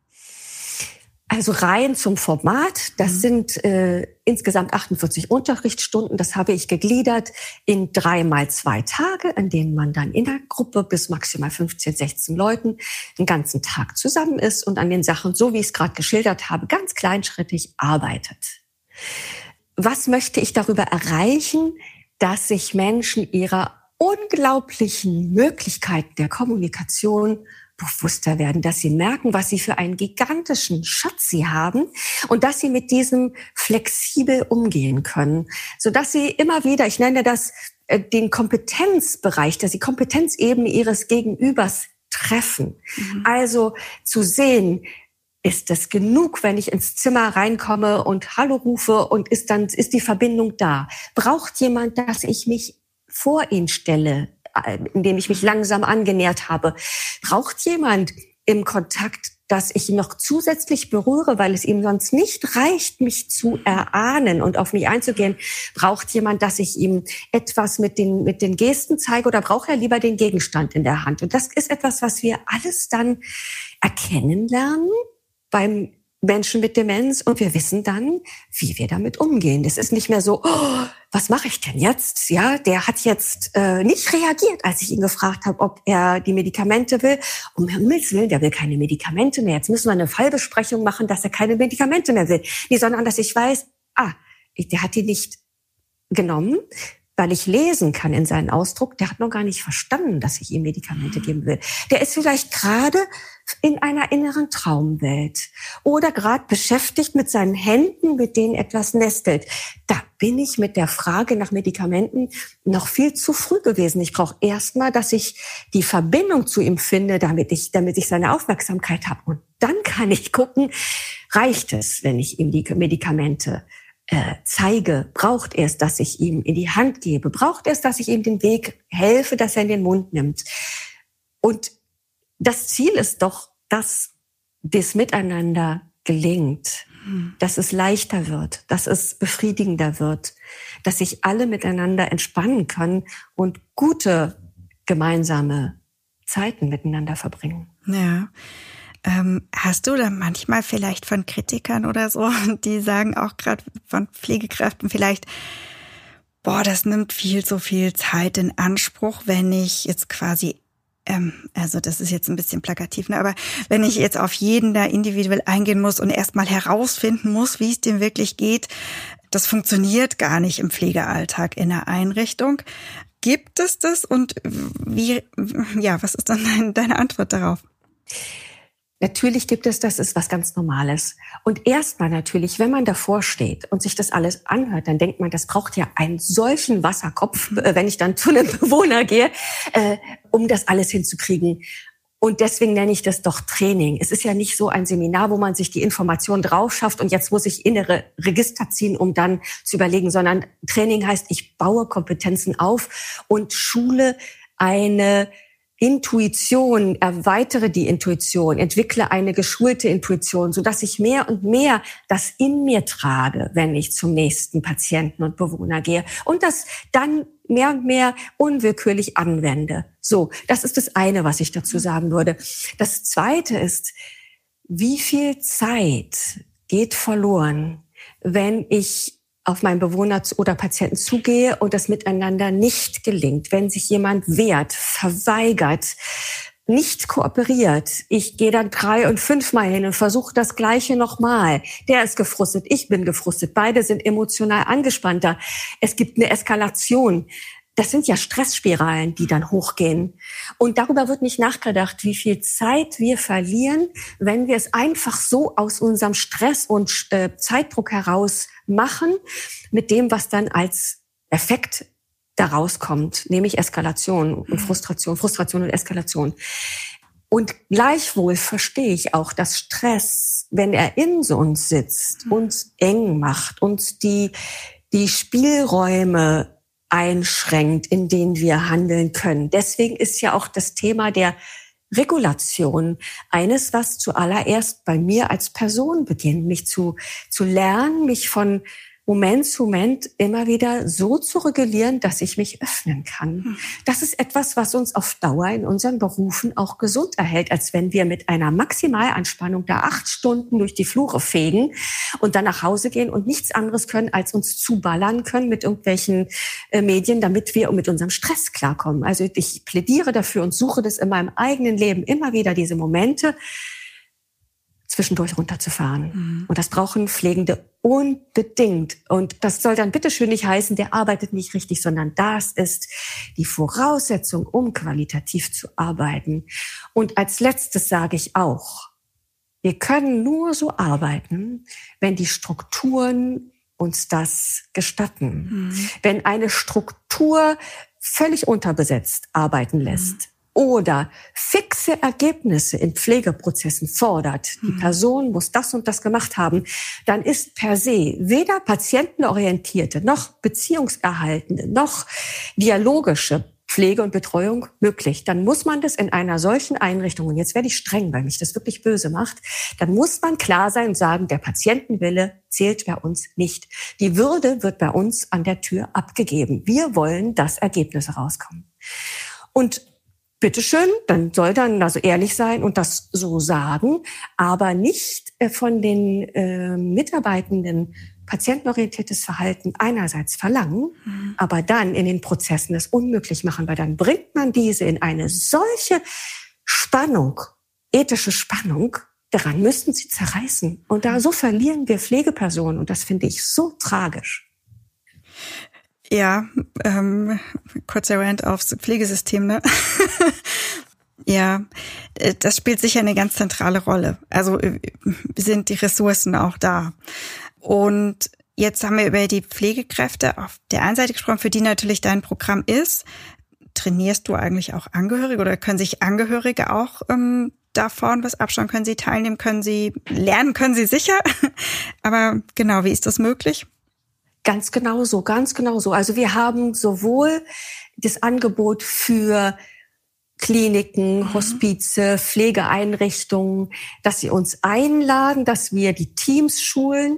Speaker 3: Also rein zum Format, das mhm. sind äh, insgesamt achtundvierzig Unterrichtsstunden. Das habe ich gegliedert in drei mal zwei Tage, in denen man dann in der Gruppe bis maximal fünfzehn, sechzehn Leuten den ganzen Tag zusammen ist und an den Sachen, so wie ich es gerade geschildert habe, ganz kleinschrittig arbeitet. Was möchte ich darüber erreichen? Dass sich Menschen ihrer unglaublichen Möglichkeiten der Kommunikation bewusster werden, dass sie merken, was sie für einen gigantischen Schatz sie haben, und dass sie mit diesem flexibel umgehen können, sodass sie immer wieder, ich nenne das äh, den Kompetenzbereich, dass sie Kompetenzebene ihres Gegenübers treffen. Mhm. Also zu sehen, ist es genug, wenn ich ins Zimmer reinkomme und Hallo rufe, und ist dann ist die Verbindung da? Braucht jemand, dass ich mich vor ihn stelle, indem ich mich langsam angenähert habe? Braucht jemand im Kontakt, dass ich ihn noch zusätzlich berühre, weil es ihm sonst nicht reicht, mich zu erahnen und auf mich einzugehen? Braucht jemand, dass ich ihm etwas mit den, mit den Gesten zeige, oder braucht er lieber den Gegenstand in der Hand? Und das ist etwas, was wir alles dann erkennen lernen beim Menschen mit Demenz, und wir wissen dann, wie wir damit umgehen. Das ist nicht mehr so, oh, was mache ich denn jetzt? Ja, der hat jetzt äh, nicht reagiert, als ich ihn gefragt habe, ob er die Medikamente will. Um Himmels Willen, der will keine Medikamente mehr. Jetzt müssen wir eine Fallbesprechung machen, dass er keine Medikamente mehr will. Nee, sondern dass ich weiß, ah, der hat die nicht genommen, weil ich lesen kann in seinen Ausdruck, der hat noch gar nicht verstanden, dass ich ihm Medikamente geben will. Der ist vielleicht gerade in einer inneren Traumwelt oder gerade beschäftigt mit seinen Händen, mit denen etwas nestelt. Da bin ich mit der Frage nach Medikamenten noch viel zu früh gewesen. Ich brauche erstmal, dass ich die Verbindung zu ihm finde, damit ich, damit ich seine Aufmerksamkeit habe. Und dann kann ich gucken, reicht es, wenn ich ihm die Medikamente Äh, zeige, braucht er es, dass ich ihm in die Hand gebe, braucht er es, dass ich ihm den Weg helfe, dass er in den Mund nimmt. Und das Ziel ist doch, dass das Miteinander gelingt, hm. dass es leichter wird, dass es befriedigender wird, dass sich alle miteinander entspannen können und gute gemeinsame Zeiten miteinander verbringen.
Speaker 1: Ja. Ähm, hast du da manchmal vielleicht von Kritikern oder so, die sagen auch gerade von Pflegekräften vielleicht, boah, das nimmt viel zu viel Zeit in Anspruch, wenn ich jetzt quasi, ähm, also das ist jetzt ein bisschen plakativ, ne, aber wenn ich jetzt auf jeden da individuell eingehen muss und erstmal herausfinden muss, wie es dem wirklich geht, das funktioniert gar nicht im Pflegealltag in der Einrichtung. Gibt es das und wie, ja, was ist dann deine, deine Antwort darauf?
Speaker 3: Natürlich gibt es, das ist was ganz Normales. Und erstmal natürlich, wenn man davor steht und sich das alles anhört, dann denkt man, das braucht ja einen solchen Wasserkopf, wenn ich dann zu einem Bewohner gehe, äh, um das alles hinzukriegen. Und deswegen nenne ich das doch Training. Es ist ja nicht so ein Seminar, wo man sich die Informationen drauf schafft und jetzt muss ich innere Register ziehen, um dann zu überlegen, sondern Training heißt, ich baue Kompetenzen auf und schule eine Intuition, erweitere die Intuition, entwickle eine geschulte Intuition, sodass ich mehr und mehr das in mir trage, wenn ich zum nächsten Patienten und Bewohner gehe und das dann mehr und mehr unwillkürlich anwende. So, das ist das eine, was ich dazu sagen würde. Das zweite ist, wie viel Zeit geht verloren, wenn ich auf meinen Bewohner oder Patienten zugehe und das miteinander nicht gelingt, wenn sich jemand wehrt, verweigert, nicht kooperiert. Ich gehe dann drei und fünfmal hin und versuche das Gleiche nochmal. Der ist gefrustet, ich bin gefrustet. Beide sind emotional angespannter. Es gibt eine Eskalation. Das sind ja Stressspiralen, die dann hochgehen. Und darüber wird nicht nachgedacht, wie viel Zeit wir verlieren, wenn wir es einfach so aus unserem Stress und äh, Zeitdruck heraus machen, mit dem, was dann als Effekt daraus kommt, nämlich Eskalation und Frustration, Frustration und Eskalation. Und gleichwohl verstehe ich auch, dass Stress, wenn er in uns sitzt, uns eng macht, uns die, die Spielräume einschränkt, in denen wir handeln können. Deswegen ist ja auch das Thema der Regulation eines, was zuallererst bei mir als Person beginnt, mich zu, zu lernen, mich von Moment zu Moment immer wieder so zu regulieren, dass ich mich öffnen kann. Das ist etwas, was uns auf Dauer in unseren Berufen auch gesund erhält, als wenn wir mit einer Maximalanspannung da acht Stunden durch die Flure fegen und dann nach Hause gehen und nichts anderes können, als uns zuballern können mit irgendwelchen äh, Medien, damit wir mit unserem Stress klarkommen. Also ich plädiere dafür und suche das in meinem eigenen Leben immer wieder, diese Momente, zwischendurch runterzufahren. Mhm. Und das brauchen Pflegende unbedingt. Und das soll dann bitteschön nicht heißen, der arbeitet nicht richtig, sondern das ist die Voraussetzung, um qualitativ zu arbeiten. Und als letztes sage ich auch, wir können nur so arbeiten, wenn die Strukturen uns das gestatten. Mhm. Wenn eine Struktur völlig unterbesetzt arbeiten lässt, mhm. oder fixe Ergebnisse in Pflegeprozessen fordert, die Person muss das und das gemacht haben, dann ist per se weder patientenorientierte, noch beziehungserhaltende, noch dialogische Pflege und Betreuung möglich. Dann muss man das in einer solchen Einrichtung, und jetzt werde ich streng, weil mich das wirklich böse macht, dann muss man klar sein und sagen, der Patientenwille zählt bei uns nicht. Die Würde wird bei uns an der Tür abgegeben. Wir wollen, dass Ergebnisse rauskommen. Und bitteschön, dann soll dann also ehrlich sein und das so sagen, aber nicht von den äh, Mitarbeitenden patientenorientiertes Verhalten einerseits verlangen, mhm. aber dann in den Prozessen das unmöglich machen, weil dann bringt man diese in eine solche Spannung, ethische Spannung, daran müssten sie zerreißen. Und da so verlieren wir Pflegepersonen und das finde ich so tragisch.
Speaker 1: Ja, ähm, kurzer Rant aufs Pflegesystem, ne? Ja, das spielt sicher eine ganz zentrale Rolle. Also sind die Ressourcen auch da. Und jetzt haben wir über die Pflegekräfte auf der einen Seite gesprochen, für die natürlich dein Programm ist. Trainierst du eigentlich auch Angehörige oder können sich Angehörige auch ähm, davon was abschauen? Können sie teilnehmen? Können sie lernen? Können sie sicher? Aber genau, wie ist das möglich?
Speaker 3: Ganz genau so, ganz genau so. Also wir haben sowohl das Angebot für Kliniken, mhm. Hospize, Pflegeeinrichtungen, dass sie uns einladen, dass wir die Teams schulen.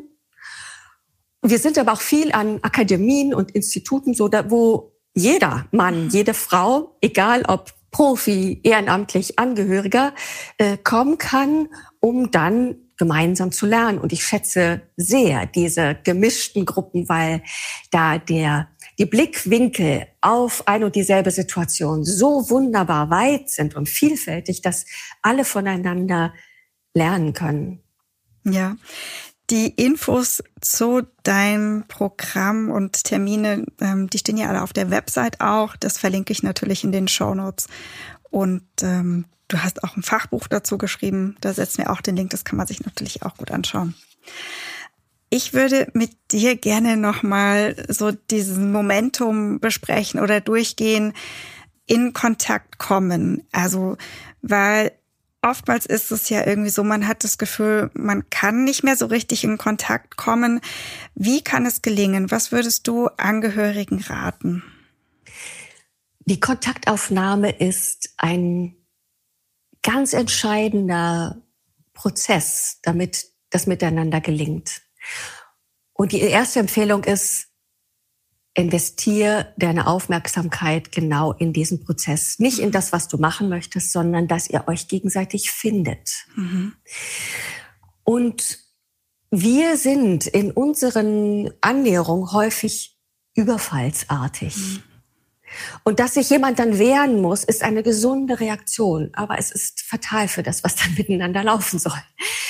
Speaker 3: Wir sind aber auch viel an Akademien und Instituten, so da, wo jeder Mann, jede Frau, egal ob Profi, ehrenamtlich Angehöriger äh, kommen kann, um dann gemeinsam zu lernen. Und ich schätze sehr diese gemischten Gruppen, weil da der die Blickwinkel auf eine und dieselbe Situation so wunderbar weit sind und vielfältig, dass alle voneinander lernen können.
Speaker 1: Ja, die Infos zu deinem Programm und Termine, ähm, die stehen ja alle auf der Website auch. Das verlinke ich natürlich in den Shownotes. Und ähm, du hast auch ein Fachbuch dazu geschrieben. Da setzen wir auch den Link. Das kann man sich natürlich auch gut anschauen. Ich würde mit dir gerne nochmal so diesen Momentum besprechen oder durchgehen, in Kontakt kommen. Also, weil oftmals ist es ja irgendwie so, man hat das Gefühl, man kann nicht mehr so richtig in Kontakt kommen. Wie kann es gelingen? Was würdest du Angehörigen raten?
Speaker 3: Die Kontaktaufnahme ist ein ganz entscheidender Prozess, damit das Miteinander gelingt. Und die erste Empfehlung ist, investier deine Aufmerksamkeit genau in diesen Prozess. Nicht in das, was du machen möchtest, sondern dass ihr euch gegenseitig findet. Mhm. Und wir sind in unseren Annäherungen häufig überfallsartig. Mhm. Und dass sich jemand dann wehren muss, ist eine gesunde Reaktion. Aber es ist fatal für das, was dann miteinander laufen soll.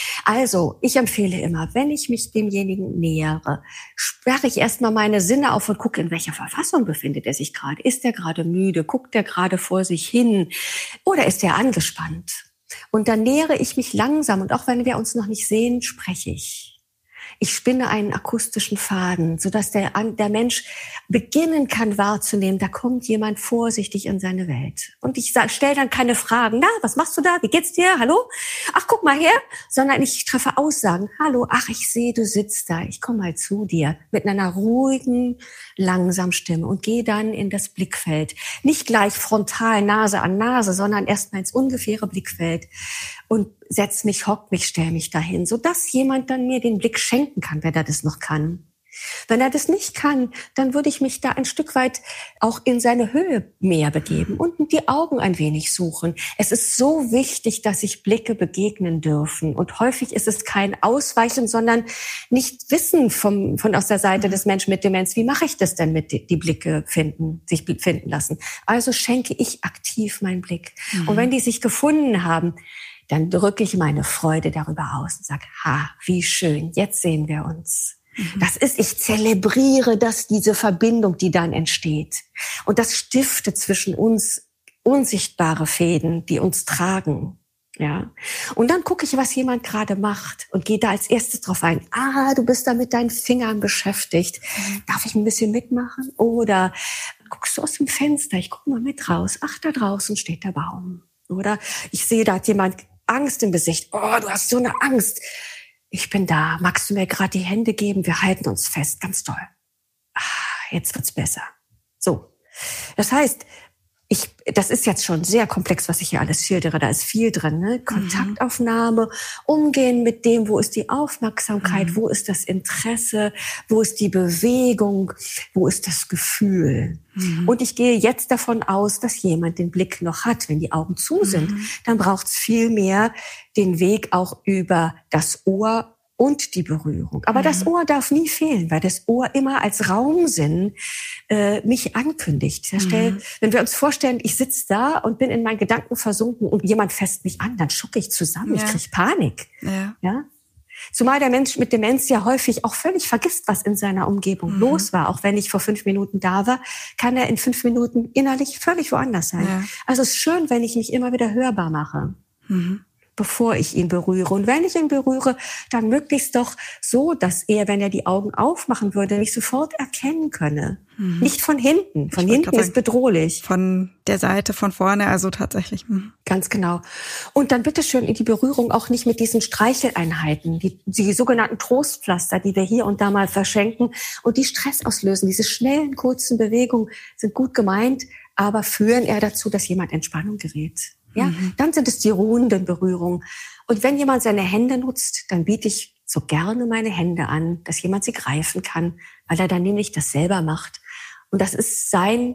Speaker 3: Also, ich empfehle immer, wenn ich mich demjenigen nähere, sperre ich erstmal meine Sinne auf und gucke, in welcher Verfassung befindet er sich gerade. Ist er gerade müde? Guckt er gerade vor sich hin? Oder ist er angespannt? Und dann nähere ich mich langsam und auch wenn wir uns noch nicht sehen, spreche ich. Ich spinne einen akustischen Faden, sodass der, der Mensch beginnen kann wahrzunehmen, da kommt jemand vorsichtig in seine Welt. Und ich stelle dann keine Fragen, na, was machst du da, wie geht's dir, hallo? Ach, guck mal her, sondern ich treffe Aussagen, hallo, ach, ich sehe, du sitzt da, ich komme mal zu dir, mit einer ruhigen, langsamen Stimme und gehe dann in das Blickfeld. Nicht gleich frontal, Nase an Nase, sondern erstmal ins ungefähre Blickfeld und setz mich, hock mich, stell mich dahin, sodass jemand dann mir den Blick schenken kann, wenn er das noch kann. Wenn er das nicht kann, dann würde ich mich da ein Stück weit auch in seine Höhe mehr begeben und die Augen ein wenig suchen. Es ist so wichtig, dass sich Blicke begegnen dürfen. Und häufig ist es kein Ausweichen, sondern nicht Wissen vom, von aus der Seite des Menschen mit Demenz. Wie mache ich das denn mit die, die Blicke finden, sich finden lassen? Also schenke ich aktiv meinen Blick. Mhm. Und wenn die sich gefunden haben, dann drücke ich meine Freude darüber aus und sage, ha, wie schön, jetzt sehen wir uns. Mhm. Das ist, ich zelebriere das, diese Verbindung, die dann entsteht. Und das stiftet zwischen uns unsichtbare Fäden, die uns tragen. Ja. Und dann gucke ich, was jemand gerade macht und gehe da als erstes drauf ein. Ah, du bist da mit deinen Fingern beschäftigt. Mhm. Darf ich ein bisschen mitmachen? Oder guckst du aus dem Fenster? Ich gucke mal mit raus. Ach, da draußen steht der Baum. Oder ich sehe, da hat jemand Angst im Gesicht. Oh, du hast so eine Angst. Ich bin da. Magst du mir gerade die Hände geben? Wir halten uns fest. Ganz toll. Ah, jetzt wird's besser. So. Das heißt, ich, das ist jetzt schon sehr komplex, was ich hier alles schildere. Da ist viel drin, ne? Kontaktaufnahme, umgehen mit dem, wo ist die Aufmerksamkeit, mhm. wo ist das Interesse, wo ist die Bewegung, wo ist das Gefühl. Mhm. Und ich gehe jetzt davon aus, dass jemand den Blick noch hat. Wenn die Augen zu sind, mhm. dann braucht es viel mehr den Weg auch über das Ohr und die Berührung. Aber mhm. das Ohr darf nie fehlen, weil das Ohr immer als Raumsinn äh, mich ankündigt. Mhm. Stell, wenn wir uns vorstellen, ich sitze da und bin in meinen Gedanken versunken und jemand fasst mich an, dann schucke ich zusammen, ja. ich kriege Panik. Ja. Ja? Zumal der Mensch mit Demenz ja häufig auch völlig vergisst, was in seiner Umgebung mhm. los war. Auch wenn ich vor fünf Minuten da war, kann er in fünf Minuten innerlich völlig woanders sein. Ja. Also es ist schön, wenn ich mich immer wieder hörbar mache. Mhm. bevor ich ihn berühre. Und wenn ich ihn berühre, dann möglichst doch so, dass er, wenn er die Augen aufmachen würde, mich sofort erkennen könne. Mhm. Nicht von hinten. Von hinten ist bedrohlich.
Speaker 1: Von der Seite, von vorne, also tatsächlich. Mhm.
Speaker 3: Ganz genau. Und dann bitteschön in die Berührung auch nicht mit diesen Streicheleinheiten, die, die sogenannten Trostpflaster, die wir hier und da mal verschenken und die Stress auslösen. Diese schnellen, kurzen Bewegungen sind gut gemeint, aber führen eher dazu, dass jemand in Spannung gerät. Ja, mhm. Dann sind es die ruhenden Berührungen. Und wenn jemand seine Hände nutzt, dann biete ich so gerne meine Hände an, dass jemand sie greifen kann, weil er dann nämlich das selber macht. Und das ist sein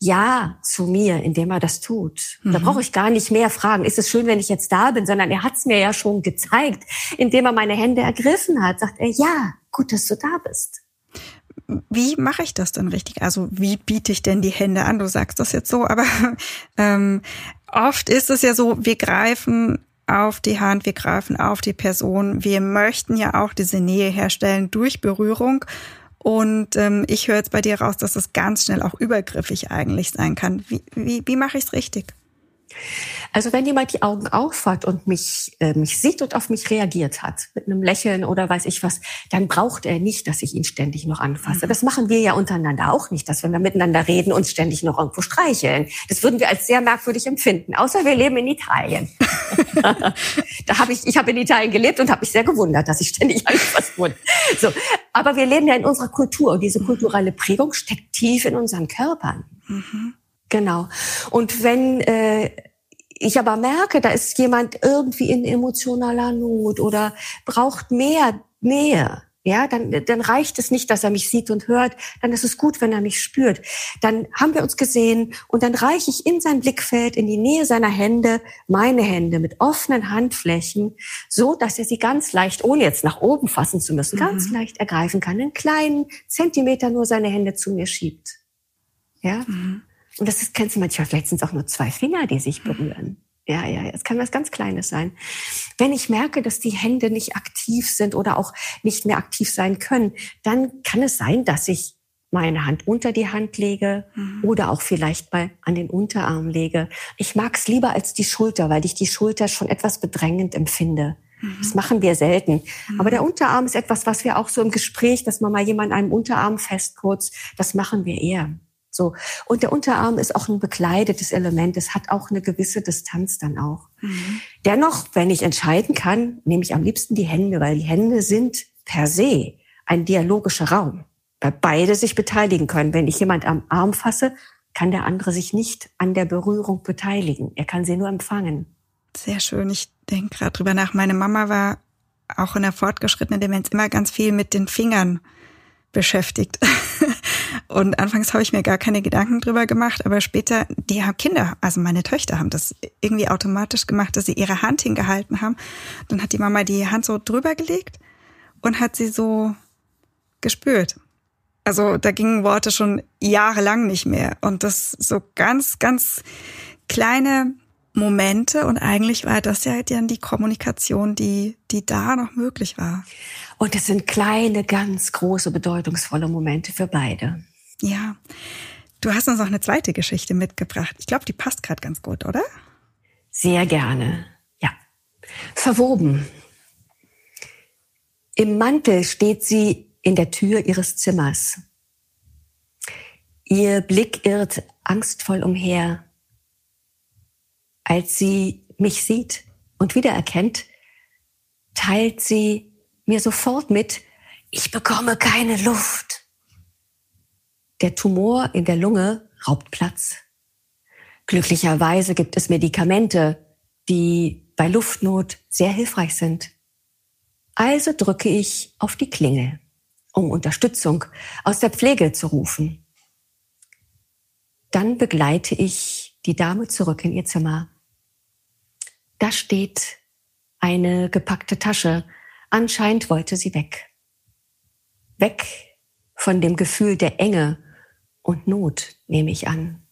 Speaker 3: Ja zu mir, indem er das tut.
Speaker 1: Mhm.
Speaker 3: Da brauche ich gar nicht mehr fragen, ist es schön, wenn ich jetzt da bin, sondern er hat es mir ja schon gezeigt, indem er meine Hände ergriffen hat, sagt er, ja, gut, dass du da bist.
Speaker 1: Wie mache ich das denn richtig? Also wie biete ich denn die Hände an? Du sagst das jetzt so, aber ähm, oft ist es ja so, wir greifen auf die Hand, wir greifen auf die Person. Wir möchten ja auch diese Nähe herstellen durch Berührung. Und ähm, ich höre jetzt bei dir raus, dass es ganz schnell auch übergriffig eigentlich sein kann. Wie, wie, wie mache ich es richtig?
Speaker 3: Also wenn jemand die Augen aufhat und mich, äh, mich sieht und auf mich reagiert hat, mit einem Lächeln oder weiß ich was, dann braucht er nicht, dass ich ihn ständig noch anfasse. Mhm. Das machen wir ja untereinander auch nicht, dass wenn wir miteinander reden, uns ständig noch irgendwo streicheln. Das würden wir als sehr merkwürdig empfinden, außer wir leben in Italien. da habe ich, ich habe in Italien gelebt und habe mich sehr gewundert, dass ich ständig angefasst wurde. So, aber wir leben ja in unserer Kultur und diese kulturelle Prägung steckt tief in unseren Körpern. Mhm. Genau. Und wenn äh, ich aber merke, da ist jemand irgendwie in emotionaler Not oder braucht mehr Nähe, ja, dann, dann reicht es nicht, dass er mich sieht und hört. Dann ist es gut, wenn er mich spürt. Dann haben wir uns gesehen und dann reiche ich in sein Blickfeld, in die Nähe seiner Hände, meine Hände mit offenen Handflächen, so dass er sie ganz leicht, ohne jetzt nach oben fassen zu müssen, mhm. ganz leicht ergreifen kann, einen kleinen Zentimeter nur seine Hände zu mir schiebt. Ja. Mhm. Und das ist, kennst du manchmal, vielleicht sind es auch nur zwei Finger, die sich berühren. Ja, ja, ja, es kann was ganz Kleines sein. Wenn ich merke, dass die Hände nicht aktiv sind oder auch nicht mehr aktiv sein können, dann kann es sein, dass ich meine Hand unter die Hand lege mhm. oder auch vielleicht mal an den Unterarm lege. Ich mag es lieber als die Schulter, weil ich die Schulter schon etwas bedrängend empfinde. Mhm. Das machen wir selten. Mhm. Aber der Unterarm ist etwas, was wir auch so im Gespräch, dass man mal jemanden einem Unterarm fest kurz, das machen wir eher. So. Und der Unterarm ist auch ein bekleidetes Element. Es hat auch eine gewisse Distanz dann auch. Mhm. Dennoch, wenn ich entscheiden kann, nehme ich am liebsten die Hände, weil die Hände sind per se ein dialogischer Raum, weil beide sich beteiligen können. Wenn ich jemand am Arm fasse, kann der andere sich nicht an der Berührung beteiligen. Er kann sie nur empfangen.
Speaker 1: Sehr schön. Ich denke gerade drüber nach. Meine Mama war auch in der fortgeschrittenen Demenz immer ganz viel mit den Fingern beschäftigt. Und anfangs habe ich mir gar keine Gedanken drüber gemacht, aber später, die haben Kinder, also meine Töchter haben das irgendwie automatisch gemacht, dass sie ihre Hand hingehalten haben. Dann hat die Mama die Hand so drüber gelegt und hat sie so gespürt. Also da gingen Worte schon jahrelang nicht mehr. Und das so ganz, ganz kleine Momente. Und eigentlich war das ja dann die Kommunikation, die, die da noch möglich war.
Speaker 3: Und es sind kleine, ganz große, bedeutungsvolle Momente für beide.
Speaker 1: Ja, du hast uns noch eine zweite Geschichte mitgebracht. Ich glaube, die passt gerade ganz gut, oder?
Speaker 3: Sehr gerne, ja. Verwoben. Im Mantel steht sie in der Tür ihres Zimmers. Ihr Blick irrt angstvoll umher. Als sie mich sieht und wiedererkennt, teilt sie mir sofort mit, ich bekomme keine Luft. Der Tumor in der Lunge raubt Platz. Glücklicherweise gibt es Medikamente, die bei Luftnot sehr hilfreich sind. Also drücke ich auf die Klingel, um Unterstützung aus der Pflege zu rufen. Dann begleite ich die Dame zurück in ihr Zimmer. Da steht eine gepackte Tasche. Anscheinend wollte sie weg. Weg von dem Gefühl der Enge und Not, nehme ich an.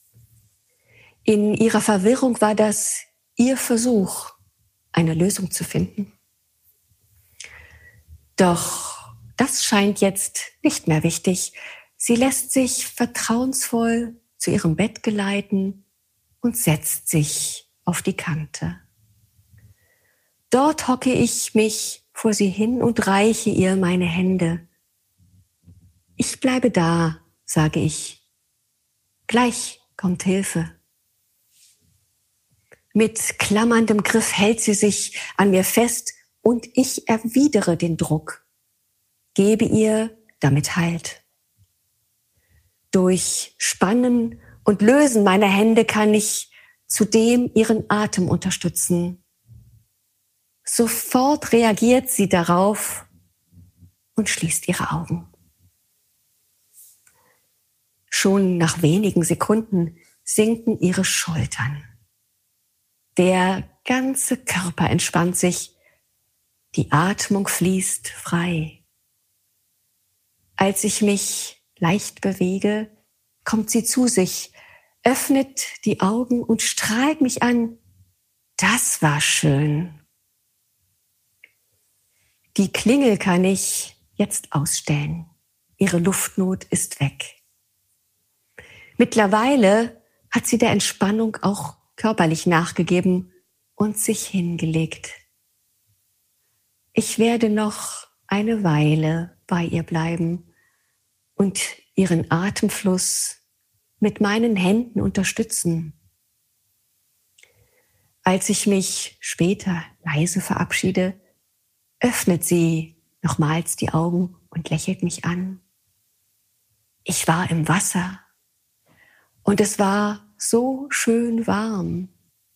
Speaker 3: In ihrer Verwirrung war das ihr Versuch, eine Lösung zu finden. Doch das scheint jetzt nicht mehr wichtig. Sie lässt sich vertrauensvoll zu ihrem Bett geleiten und setzt sich auf die Kante. Dort hocke ich mich vor sie hin und reiche ihr meine Hände. Ich bleibe da, sage ich. Gleich kommt Hilfe. Mit klammerndem Griff hält sie sich an mir fest und ich erwidere den Druck, gebe ihr damit Halt. Durch Spannen und Lösen meiner Hände kann ich zudem ihren Atem unterstützen. Sofort reagiert sie darauf und schließt ihre Augen. Schon nach wenigen Sekunden sinken ihre Schultern. Der ganze Körper entspannt sich. Die Atmung fließt frei. Als ich mich leicht bewege, kommt sie zu sich, öffnet die Augen und strahlt mich an. Das war schön. Die Klingel kann ich jetzt ausstellen. Ihre Luftnot ist weg. Mittlerweile hat sie der Entspannung auch körperlich nachgegeben und sich hingelegt. Ich werde noch eine Weile bei ihr bleiben und ihren Atemfluss mit meinen Händen unterstützen. Als ich mich später leise verabschiede, öffnet sie nochmals die Augen und lächelt mich an. Ich war im Wasser und es war so schön warm.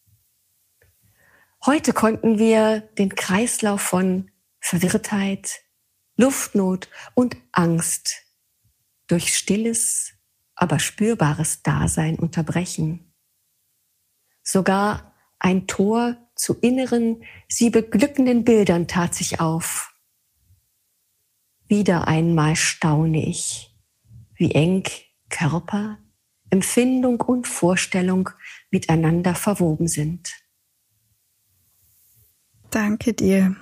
Speaker 3: Heute konnten wir den Kreislauf von Verwirrtheit, Luftnot und Angst durch stilles, aber spürbares Dasein unterbrechen. Sogar ein Tor zu inneren, sie beglückenden Bildern tat sich auf. Wieder einmal staune ich, wie eng Körper, Empfindung und Vorstellung miteinander verwoben sind.
Speaker 1: Danke dir.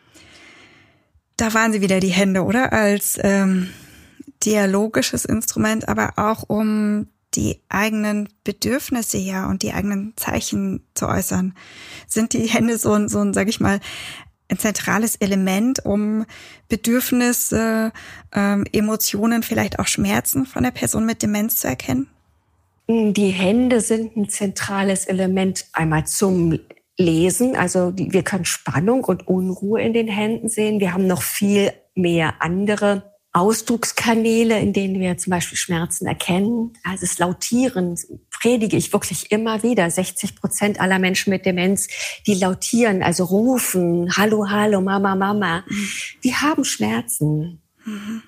Speaker 1: Da waren sie wieder, die Hände, oder? Als ähm, dialogisches Instrument, aber auch um die eigenen Bedürfnisse ja und die eigenen Zeichen zu äußern. Sind die Hände so ein, so ein, sag ich mal, ein zentrales Element, um Bedürfnisse, ähm, Emotionen, vielleicht auch Schmerzen von der Person mit Demenz zu erkennen?
Speaker 3: Die Hände sind ein zentrales Element einmal zum Lesen. Also die, wir können Spannung und Unruhe in den Händen sehen. Wir haben noch viel mehr andere Ausdruckskanäle, in denen wir zum Beispiel Schmerzen erkennen. Also das Lautieren predige ich wirklich immer wieder. sechzig Prozent aller Menschen mit Demenz, die lautieren, also rufen, hallo, hallo, Mama, Mama. Mhm. Die haben Schmerzen. Mhm.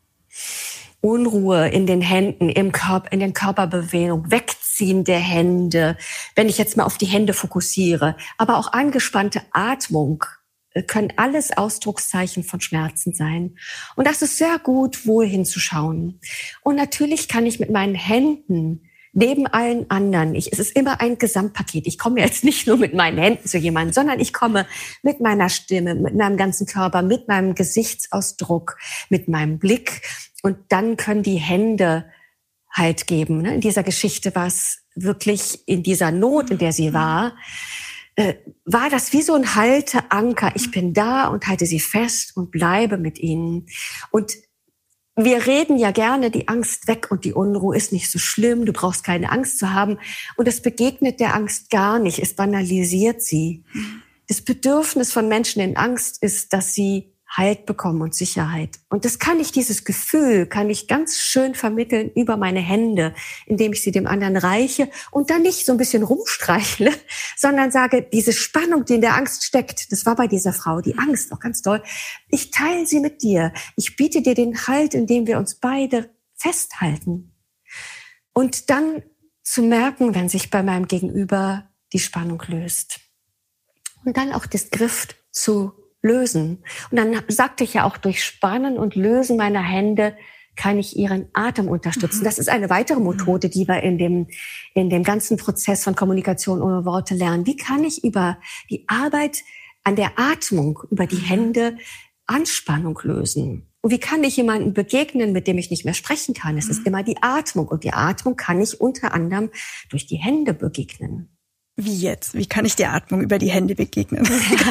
Speaker 3: Unruhe in den Händen, im Körper, in den Körperbewegungen, Wegziehen der Hände, wenn ich jetzt mal auf die Hände fokussiere, aber auch angespannte Atmung können alles Ausdruckszeichen von Schmerzen sein. Und das ist sehr gut, wohl hinzuschauen. Und natürlich kann ich mit meinen Händen neben allen anderen, ich, es ist immer ein Gesamtpaket. Ich komme jetzt nicht nur mit meinen Händen zu jemandem, sondern ich komme mit meiner Stimme, mit meinem ganzen Körper, mit meinem Gesichtsausdruck, mit meinem Blick. Und dann können die Hände Halt geben. In dieser Geschichte war es wirklich in dieser Not, in der sie war, äh, war das wie so ein Halteanker. Ich bin da und halte sie fest und bleibe mit ihnen. Und wir reden ja gerne die Angst weg und die Unruhe ist nicht so schlimm. Du brauchst keine Angst zu haben. Und es begegnet der Angst gar nicht. Es banalisiert sie. Das Bedürfnis von Menschen in Angst ist, dass sie Halt bekommen und Sicherheit. Und das kann ich, dieses Gefühl, kann ich ganz schön vermitteln über meine Hände, indem ich sie dem anderen reiche und dann nicht so ein bisschen rumstreichle, sondern sage, diese Spannung, die in der Angst steckt, das war bei dieser Frau, die Angst auch ganz doll, ich teile sie mit dir. Ich biete dir den Halt, indem wir uns beide festhalten. Und dann zu merken, wenn sich bei meinem Gegenüber die Spannung löst. Und dann auch das Griff zu lösen. Und dann sagte ich ja auch, durch Spannen und Lösen meiner Hände kann ich ihren Atem unterstützen. Mhm. Das ist eine weitere Methode, die wir in dem, in dem ganzen Prozess von Kommunikation ohne Worte lernen. Wie kann ich über die Arbeit an der Atmung, über die Hände Anspannung lösen? Und wie kann ich jemandem begegnen, mit dem ich nicht mehr sprechen kann? Es mhm. ist immer die Atmung. Und die Atmung kann ich unter anderem durch die Hände begegnen.
Speaker 1: Wie jetzt? Wie kann ich der Atmung über die Hände begegnen?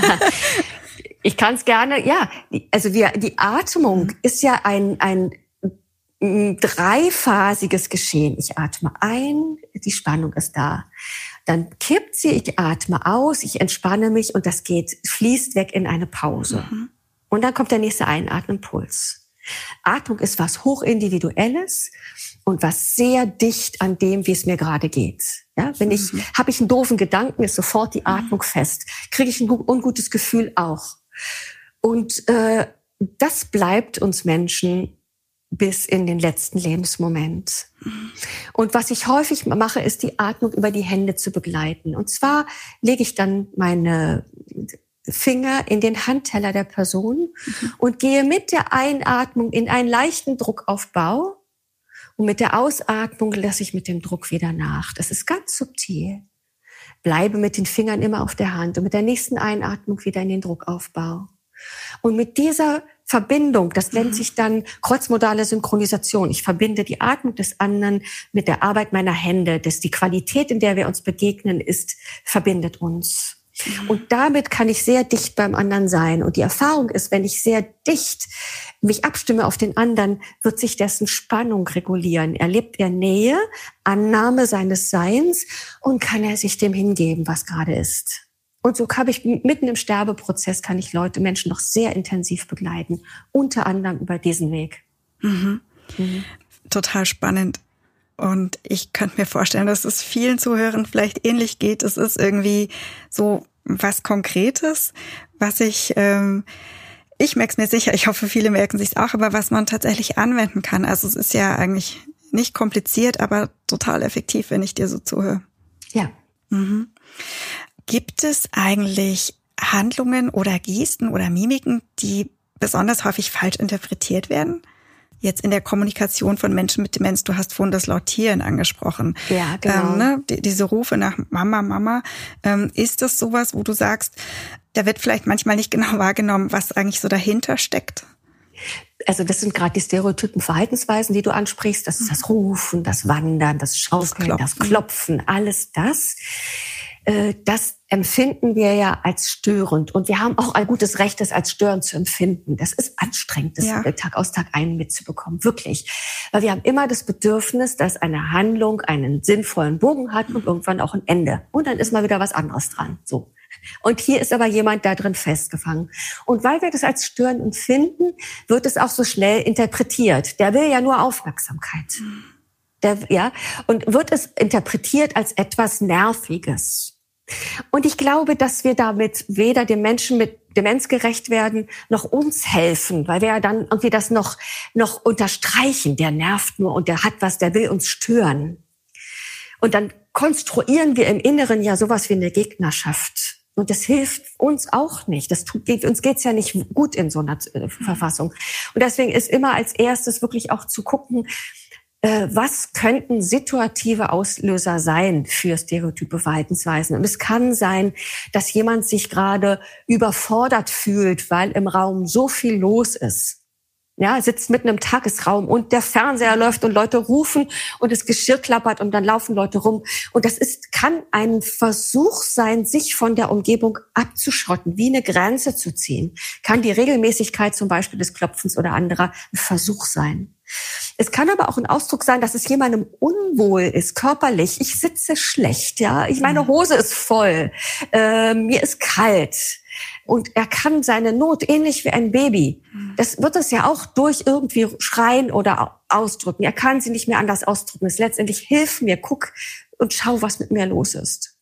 Speaker 3: Ich kann es gerne, ja. Also wir, die Atmung mhm. ist ja ein, ein, ein dreiphasiges Geschehen. Ich atme ein, die Spannung ist da. Dann kippt sie, ich atme aus, ich entspanne mich und das geht, fließt weg in eine Pause. Mhm. Und dann kommt der nächste Einatmenpuls. Atmung ist was Hochindividuelles und was sehr dicht an dem, wie es mir gerade geht. Ja, wenn ich, mhm. habe ich einen doofen Gedanken, ist sofort die Atmung mhm. fest. Kriege ich ein ungutes Gefühl auch. Und äh, das bleibt uns Menschen bis in den letzten Lebensmoment. Und was ich häufig mache, ist die Atmung über die Hände zu begleiten. Und zwar lege ich dann meine Finger in den Handteller der Person mhm. und gehe mit der Einatmung in einen leichten Druckaufbau und mit der Ausatmung lasse ich mit dem Druck wieder nach. Das ist ganz subtil. Bleibe mit den Fingern immer auf der Hand und mit der nächsten Einatmung wieder in den Druckaufbau. Und mit dieser Verbindung, das nennt sich dann kreuzmodale Synchronisation. Ich verbinde die Atmung des anderen mit der Arbeit meiner Hände. Das die Qualität, in der wir uns begegnen, ist, verbindet uns. Und damit kann ich sehr dicht beim anderen sein. Und die Erfahrung ist, wenn ich sehr dicht mich abstimme auf den anderen, wird sich dessen Spannung regulieren. Erlebt er Nähe, Annahme seines Seins und kann er sich dem hingeben, was gerade ist. Und so habe ich mitten im Sterbeprozess, kann ich Leute, Menschen noch sehr intensiv begleiten, unter anderem über diesen Weg.
Speaker 1: Mhm. Mhm. Total spannend. Und ich könnte mir vorstellen, dass es vielen Zuhörern vielleicht ähnlich geht. Es ist irgendwie so was Konkretes, was ich, ähm, ich merke es mir sicher, ich hoffe, viele merken es sich auch, aber was man tatsächlich anwenden kann. Also es ist ja eigentlich nicht kompliziert, aber total effektiv, wenn ich dir so zuhöre.
Speaker 3: Ja.
Speaker 1: Mhm. Gibt es eigentlich Handlungen oder Gesten oder Mimiken, die besonders häufig falsch interpretiert werden? Jetzt in der Kommunikation von Menschen mit Demenz, du hast vorhin das Lautieren angesprochen.
Speaker 3: Ja, genau.
Speaker 1: Ähm, ne, die, diese Rufe nach Mama, Mama, ähm, ist das sowas, wo du sagst, da wird vielleicht manchmal nicht genau wahrgenommen, was eigentlich so dahinter steckt?
Speaker 3: Also das sind gerade die stereotypen Verhaltensweisen, die du ansprichst. Das ist das Rufen, das Wandern, das Schaukeln, das Klopfen, das Klopfen, alles das. Das empfinden wir ja als störend. Und wir haben auch ein gutes Recht, das als störend zu empfinden. Das ist anstrengend, das ja. Tag aus Tag ein mitzubekommen. Wirklich. Weil wir haben immer das Bedürfnis, dass eine Handlung einen sinnvollen Bogen hat und irgendwann auch ein Ende. Und dann ist mal wieder was anderes dran. So. Und hier ist aber jemand da drin festgefangen. Und weil wir das als störend empfinden, wird es auch so schnell interpretiert. Der will ja nur Aufmerksamkeit. Der, ja, und wird es interpretiert als etwas Nerviges. Und ich glaube, dass wir damit weder dem Menschen mit Demenz gerecht werden, noch uns helfen, weil wir ja dann irgendwie das noch, noch unterstreichen. Der nervt nur und der hat was, der will uns stören. Und dann konstruieren wir im Inneren ja sowas wie eine Gegnerschaft. Und das hilft uns auch nicht. Das tut, uns geht's ja nicht gut in so einer Verfassung. Und deswegen ist immer als erstes wirklich auch zu gucken, was könnten situative Auslöser sein für stereotype Verhaltensweisen? Und es kann sein, dass jemand sich gerade überfordert fühlt, weil im Raum so viel los ist. Ja, sitzt mitten im Tagesraum und der Fernseher läuft und Leute rufen und das Geschirr klappert und dann laufen Leute rum. Und das ist, kann ein Versuch sein, sich von der Umgebung abzuschotten, wie eine Grenze zu ziehen. Kann die Regelmäßigkeit zum Beispiel des Klopfens oder anderer ein Versuch sein. Es kann aber auch ein Ausdruck sein, dass es jemandem unwohl ist, körperlich. Ich sitze schlecht, ja. Ich, meine Hose ist voll. Äh, mir ist kalt. Und er kann seine Not ähnlich wie ein Baby. Das wird es ja auch durch irgendwie schreien oder ausdrücken. Er kann sie nicht mehr anders ausdrücken. Es ist letztendlich, hilf mir, guck und schau, was mit mir los ist.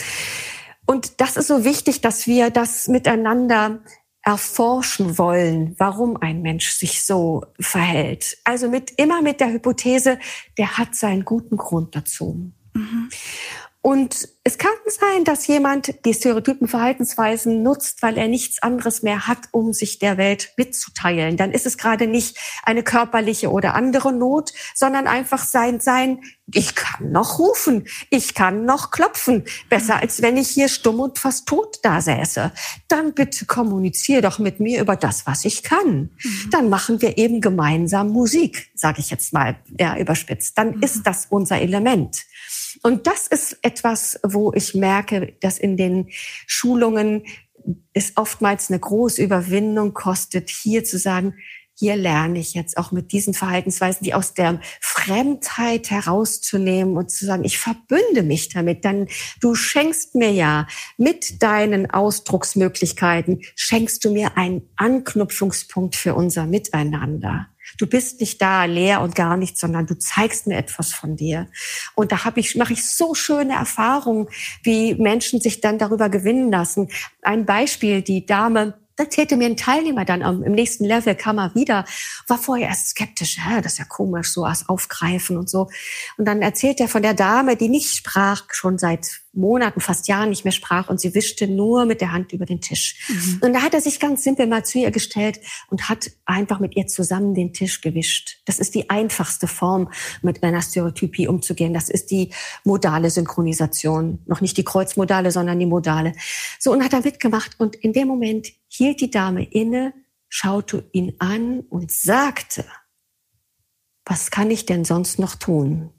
Speaker 3: Und das ist so wichtig, dass wir das miteinander erforschen wollen, warum ein Mensch sich so verhält. Also mit immer mit der Hypothese, der hat seinen guten Grund dazu. Mhm. Und es kann sein, dass jemand die stereotypen Verhaltensweisen nutzt, weil er nichts anderes mehr hat, um sich der Welt mitzuteilen. Dann ist es gerade nicht eine körperliche oder andere Not, sondern einfach sein Sein, ich kann noch rufen, ich kann noch klopfen. Besser, als wenn ich hier stumm und fast tot da säße. Dann bitte kommuniziere doch mit mir über das, was ich kann. Mhm. Dann machen wir eben gemeinsam Musik, sage ich jetzt mal, ja, überspitzt. Dann mhm. ist das unser Element. Und das ist etwas, wo ich merke, dass in den Schulungen es oftmals eine große Überwindung kostet, hier zu sagen, hier lerne ich jetzt auch mit diesen Verhaltensweisen, die aus der Fremdheit herauszunehmen und zu sagen, ich verbünde mich damit, dann du schenkst mir ja mit deinen Ausdrucksmöglichkeiten, schenkst du mir einen Anknüpfungspunkt für unser Miteinander. Du bist nicht da leer und gar nichts, sondern du zeigst mir etwas von dir. Und da habe ich, mache ich so schöne Erfahrungen, wie Menschen sich dann darüber gewinnen lassen. Ein Beispiel, die Dame, Da erzählte mir ein Teilnehmer dann im nächsten Level, kam er wieder, war vorher erst skeptisch, ja, das ist ja komisch, so als Aufgreifen und so. Und dann erzählt er von der Dame, die nicht sprach, schon seit Monaten, fast Jahren nicht mehr sprach und sie wischte nur mit der Hand über den Tisch. Mhm. Und da hat er sich ganz simpel mal zu ihr gestellt und hat einfach mit ihr zusammen den Tisch gewischt. Das ist die einfachste Form, mit einer Stereotypie umzugehen. Das ist die modale Synchronisation. Noch nicht die Kreuzmodale, sondern die modale. So, und hat er mitgemacht und in dem Moment hielt die Dame inne, schaute ihn an und sagte, was kann ich denn sonst noch tun?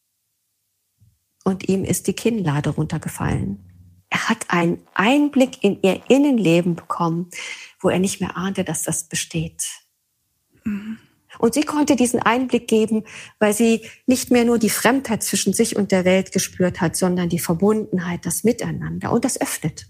Speaker 3: Und ihm ist die Kinnlade runtergefallen. Er hat einen Einblick in ihr Innenleben bekommen, wo er nicht mehr ahnte, dass das besteht. Mhm. Und sie konnte diesen Einblick geben, weil sie nicht mehr nur die Fremdheit zwischen sich und der Welt gespürt hat, sondern die Verbundenheit, das Miteinander. Und das öffnet.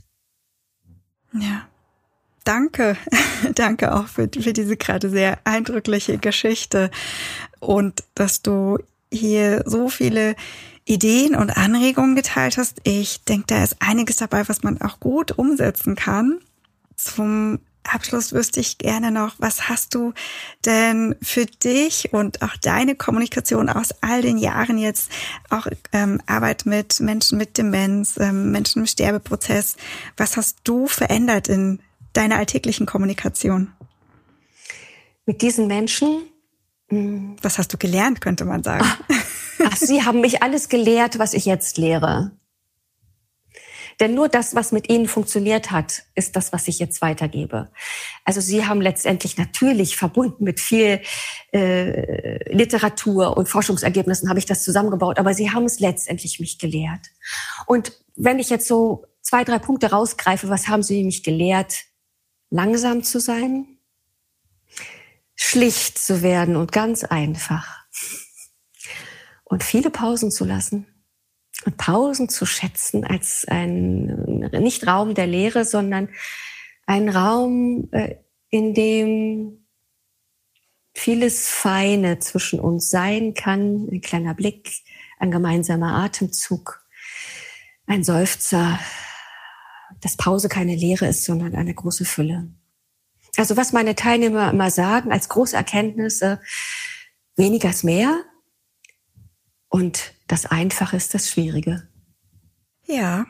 Speaker 1: Ja. Danke. Danke auch für, für diese gerade sehr eindrückliche Geschichte. Und dass du hier so viele Ideen und Anregungen geteilt hast. Ich denke, da ist einiges dabei, was man auch gut umsetzen kann. Zum Abschluss wüsste ich gerne noch, was hast du denn für dich und auch deine Kommunikation aus all den Jahren jetzt, auch ähm, Arbeit mit Menschen mit Demenz, ähm, Menschen im Sterbeprozess, was hast du verändert in deiner alltäglichen Kommunikation?
Speaker 3: Mit diesen Menschen?
Speaker 1: Mh. Was hast du gelernt, könnte man sagen?
Speaker 3: Ach. Ach, sie haben mich alles gelehrt, was ich jetzt lehre. Denn nur das, was mit ihnen funktioniert hat, ist das, was ich jetzt weitergebe. Also sie haben letztendlich natürlich verbunden mit viel äh, Literatur und Forschungsergebnissen habe ich das zusammengebaut, aber sie haben es letztendlich mich gelehrt. Und wenn ich jetzt so zwei, drei Punkte rausgreife, was haben sie mich gelehrt? Langsam zu sein, schlicht zu werden und ganz einfach. Und viele Pausen zu lassen und Pausen zu schätzen als ein, nicht Raum der Leere, sondern ein Raum, in dem vieles Feine zwischen uns sein kann, ein kleiner Blick, ein gemeinsamer Atemzug, ein Seufzer, dass Pause keine Leere ist, sondern eine große Fülle. Also was meine Teilnehmer immer sagen als große Erkenntnisse, weniger ist mehr. Und das Einfache ist das Schwierige.
Speaker 1: Ja,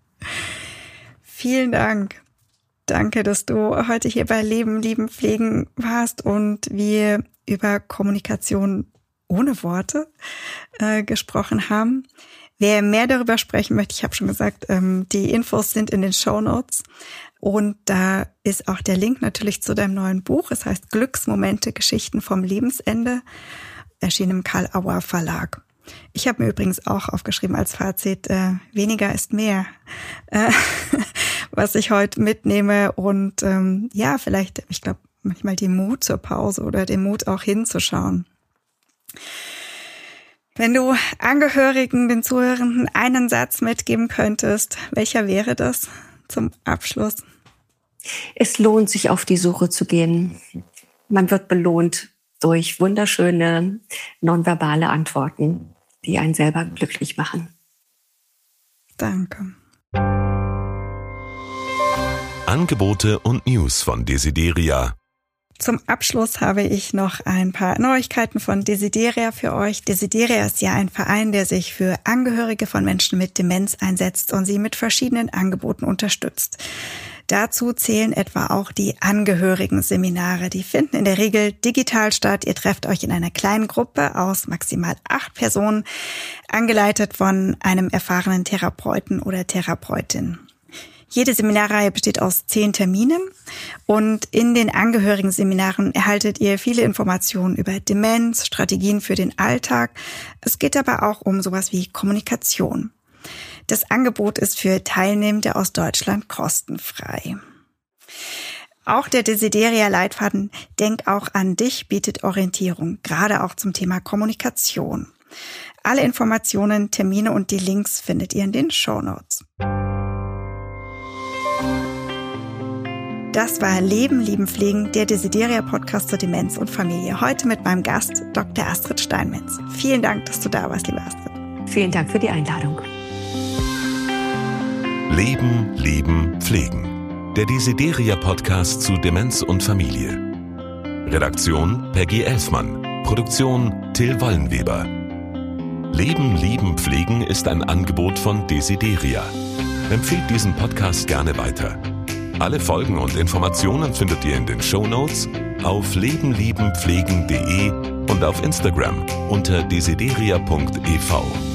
Speaker 1: vielen Dank. Danke, dass du heute hier bei Leben, Lieben, Pflegen warst und wir über Kommunikation ohne Worte äh, gesprochen haben. Wer mehr darüber sprechen möchte, ich habe schon gesagt, ähm, die Infos sind in den Shownotes. Und da ist auch der Link natürlich zu deinem neuen Buch. Es heißt Glücksmomente, Geschichten vom Lebensende, erschienen im Karl Auer Verlag. Ich habe mir übrigens auch aufgeschrieben als Fazit, äh, weniger ist mehr, äh, was ich heute mitnehme. Und ähm, ja, vielleicht, ich glaube, manchmal den Mut zur Pause oder den Mut auch hinzuschauen. Wenn du Angehörigen, den Zuhörenden einen Satz mitgeben könntest, welcher wäre das zum Abschluss?
Speaker 3: Es lohnt sich, auf die Suche zu gehen. Man wird belohnt durch wunderschöne, nonverbale Antworten, die einen selber glücklich machen.
Speaker 1: Danke.
Speaker 2: Angebote und News von Desideria.
Speaker 1: Zum Abschluss habe ich noch ein paar Neuigkeiten von Desideria für euch. Desideria ist ja ein Verein, der sich für Angehörige von Menschen mit Demenz einsetzt und sie mit verschiedenen Angeboten unterstützt. Dazu zählen etwa auch die Angehörigen-Seminare. Die finden in der Regel digital statt. Ihr trefft euch in einer kleinen Gruppe aus maximal acht Personen, angeleitet von einem erfahrenen Therapeuten oder Therapeutin. Jede Seminarreihe besteht aus zehn Terminen und in den Angehörigen-Seminaren erhaltet ihr viele Informationen über Demenz, Strategien für den Alltag. Es geht aber auch um sowas wie Kommunikation. Das Angebot ist für Teilnehmende aus Deutschland kostenfrei. Auch der Desideria-Leitfaden Denk auch an dich bietet Orientierung, gerade auch zum Thema Kommunikation. Alle Informationen, Termine und die Links findet ihr in den Shownotes. Das war Leben, Lieben, Pflegen, der Desideria-Podcast zur Demenz und Familie. Heute mit meinem Gast, Doktor Astrid Steinmetz. Vielen Dank, dass du da warst, liebe Astrid.
Speaker 3: Vielen Dank für die Einladung.
Speaker 2: Leben, Lieben, Pflegen. der Desideria Podcast zu Demenz und Familie. Redaktion Peggy Elfmann, Produktion Till Wollenweber. Leben, Lieben, Pflegen ist ein Angebot von Desideria. Empfehlt diesen Podcast gerne weiter. Alle Folgen und Informationen findet ihr in den Shownotes, auf leben lieben pflegen punkt de und auf Instagram unter desideria punkt e v.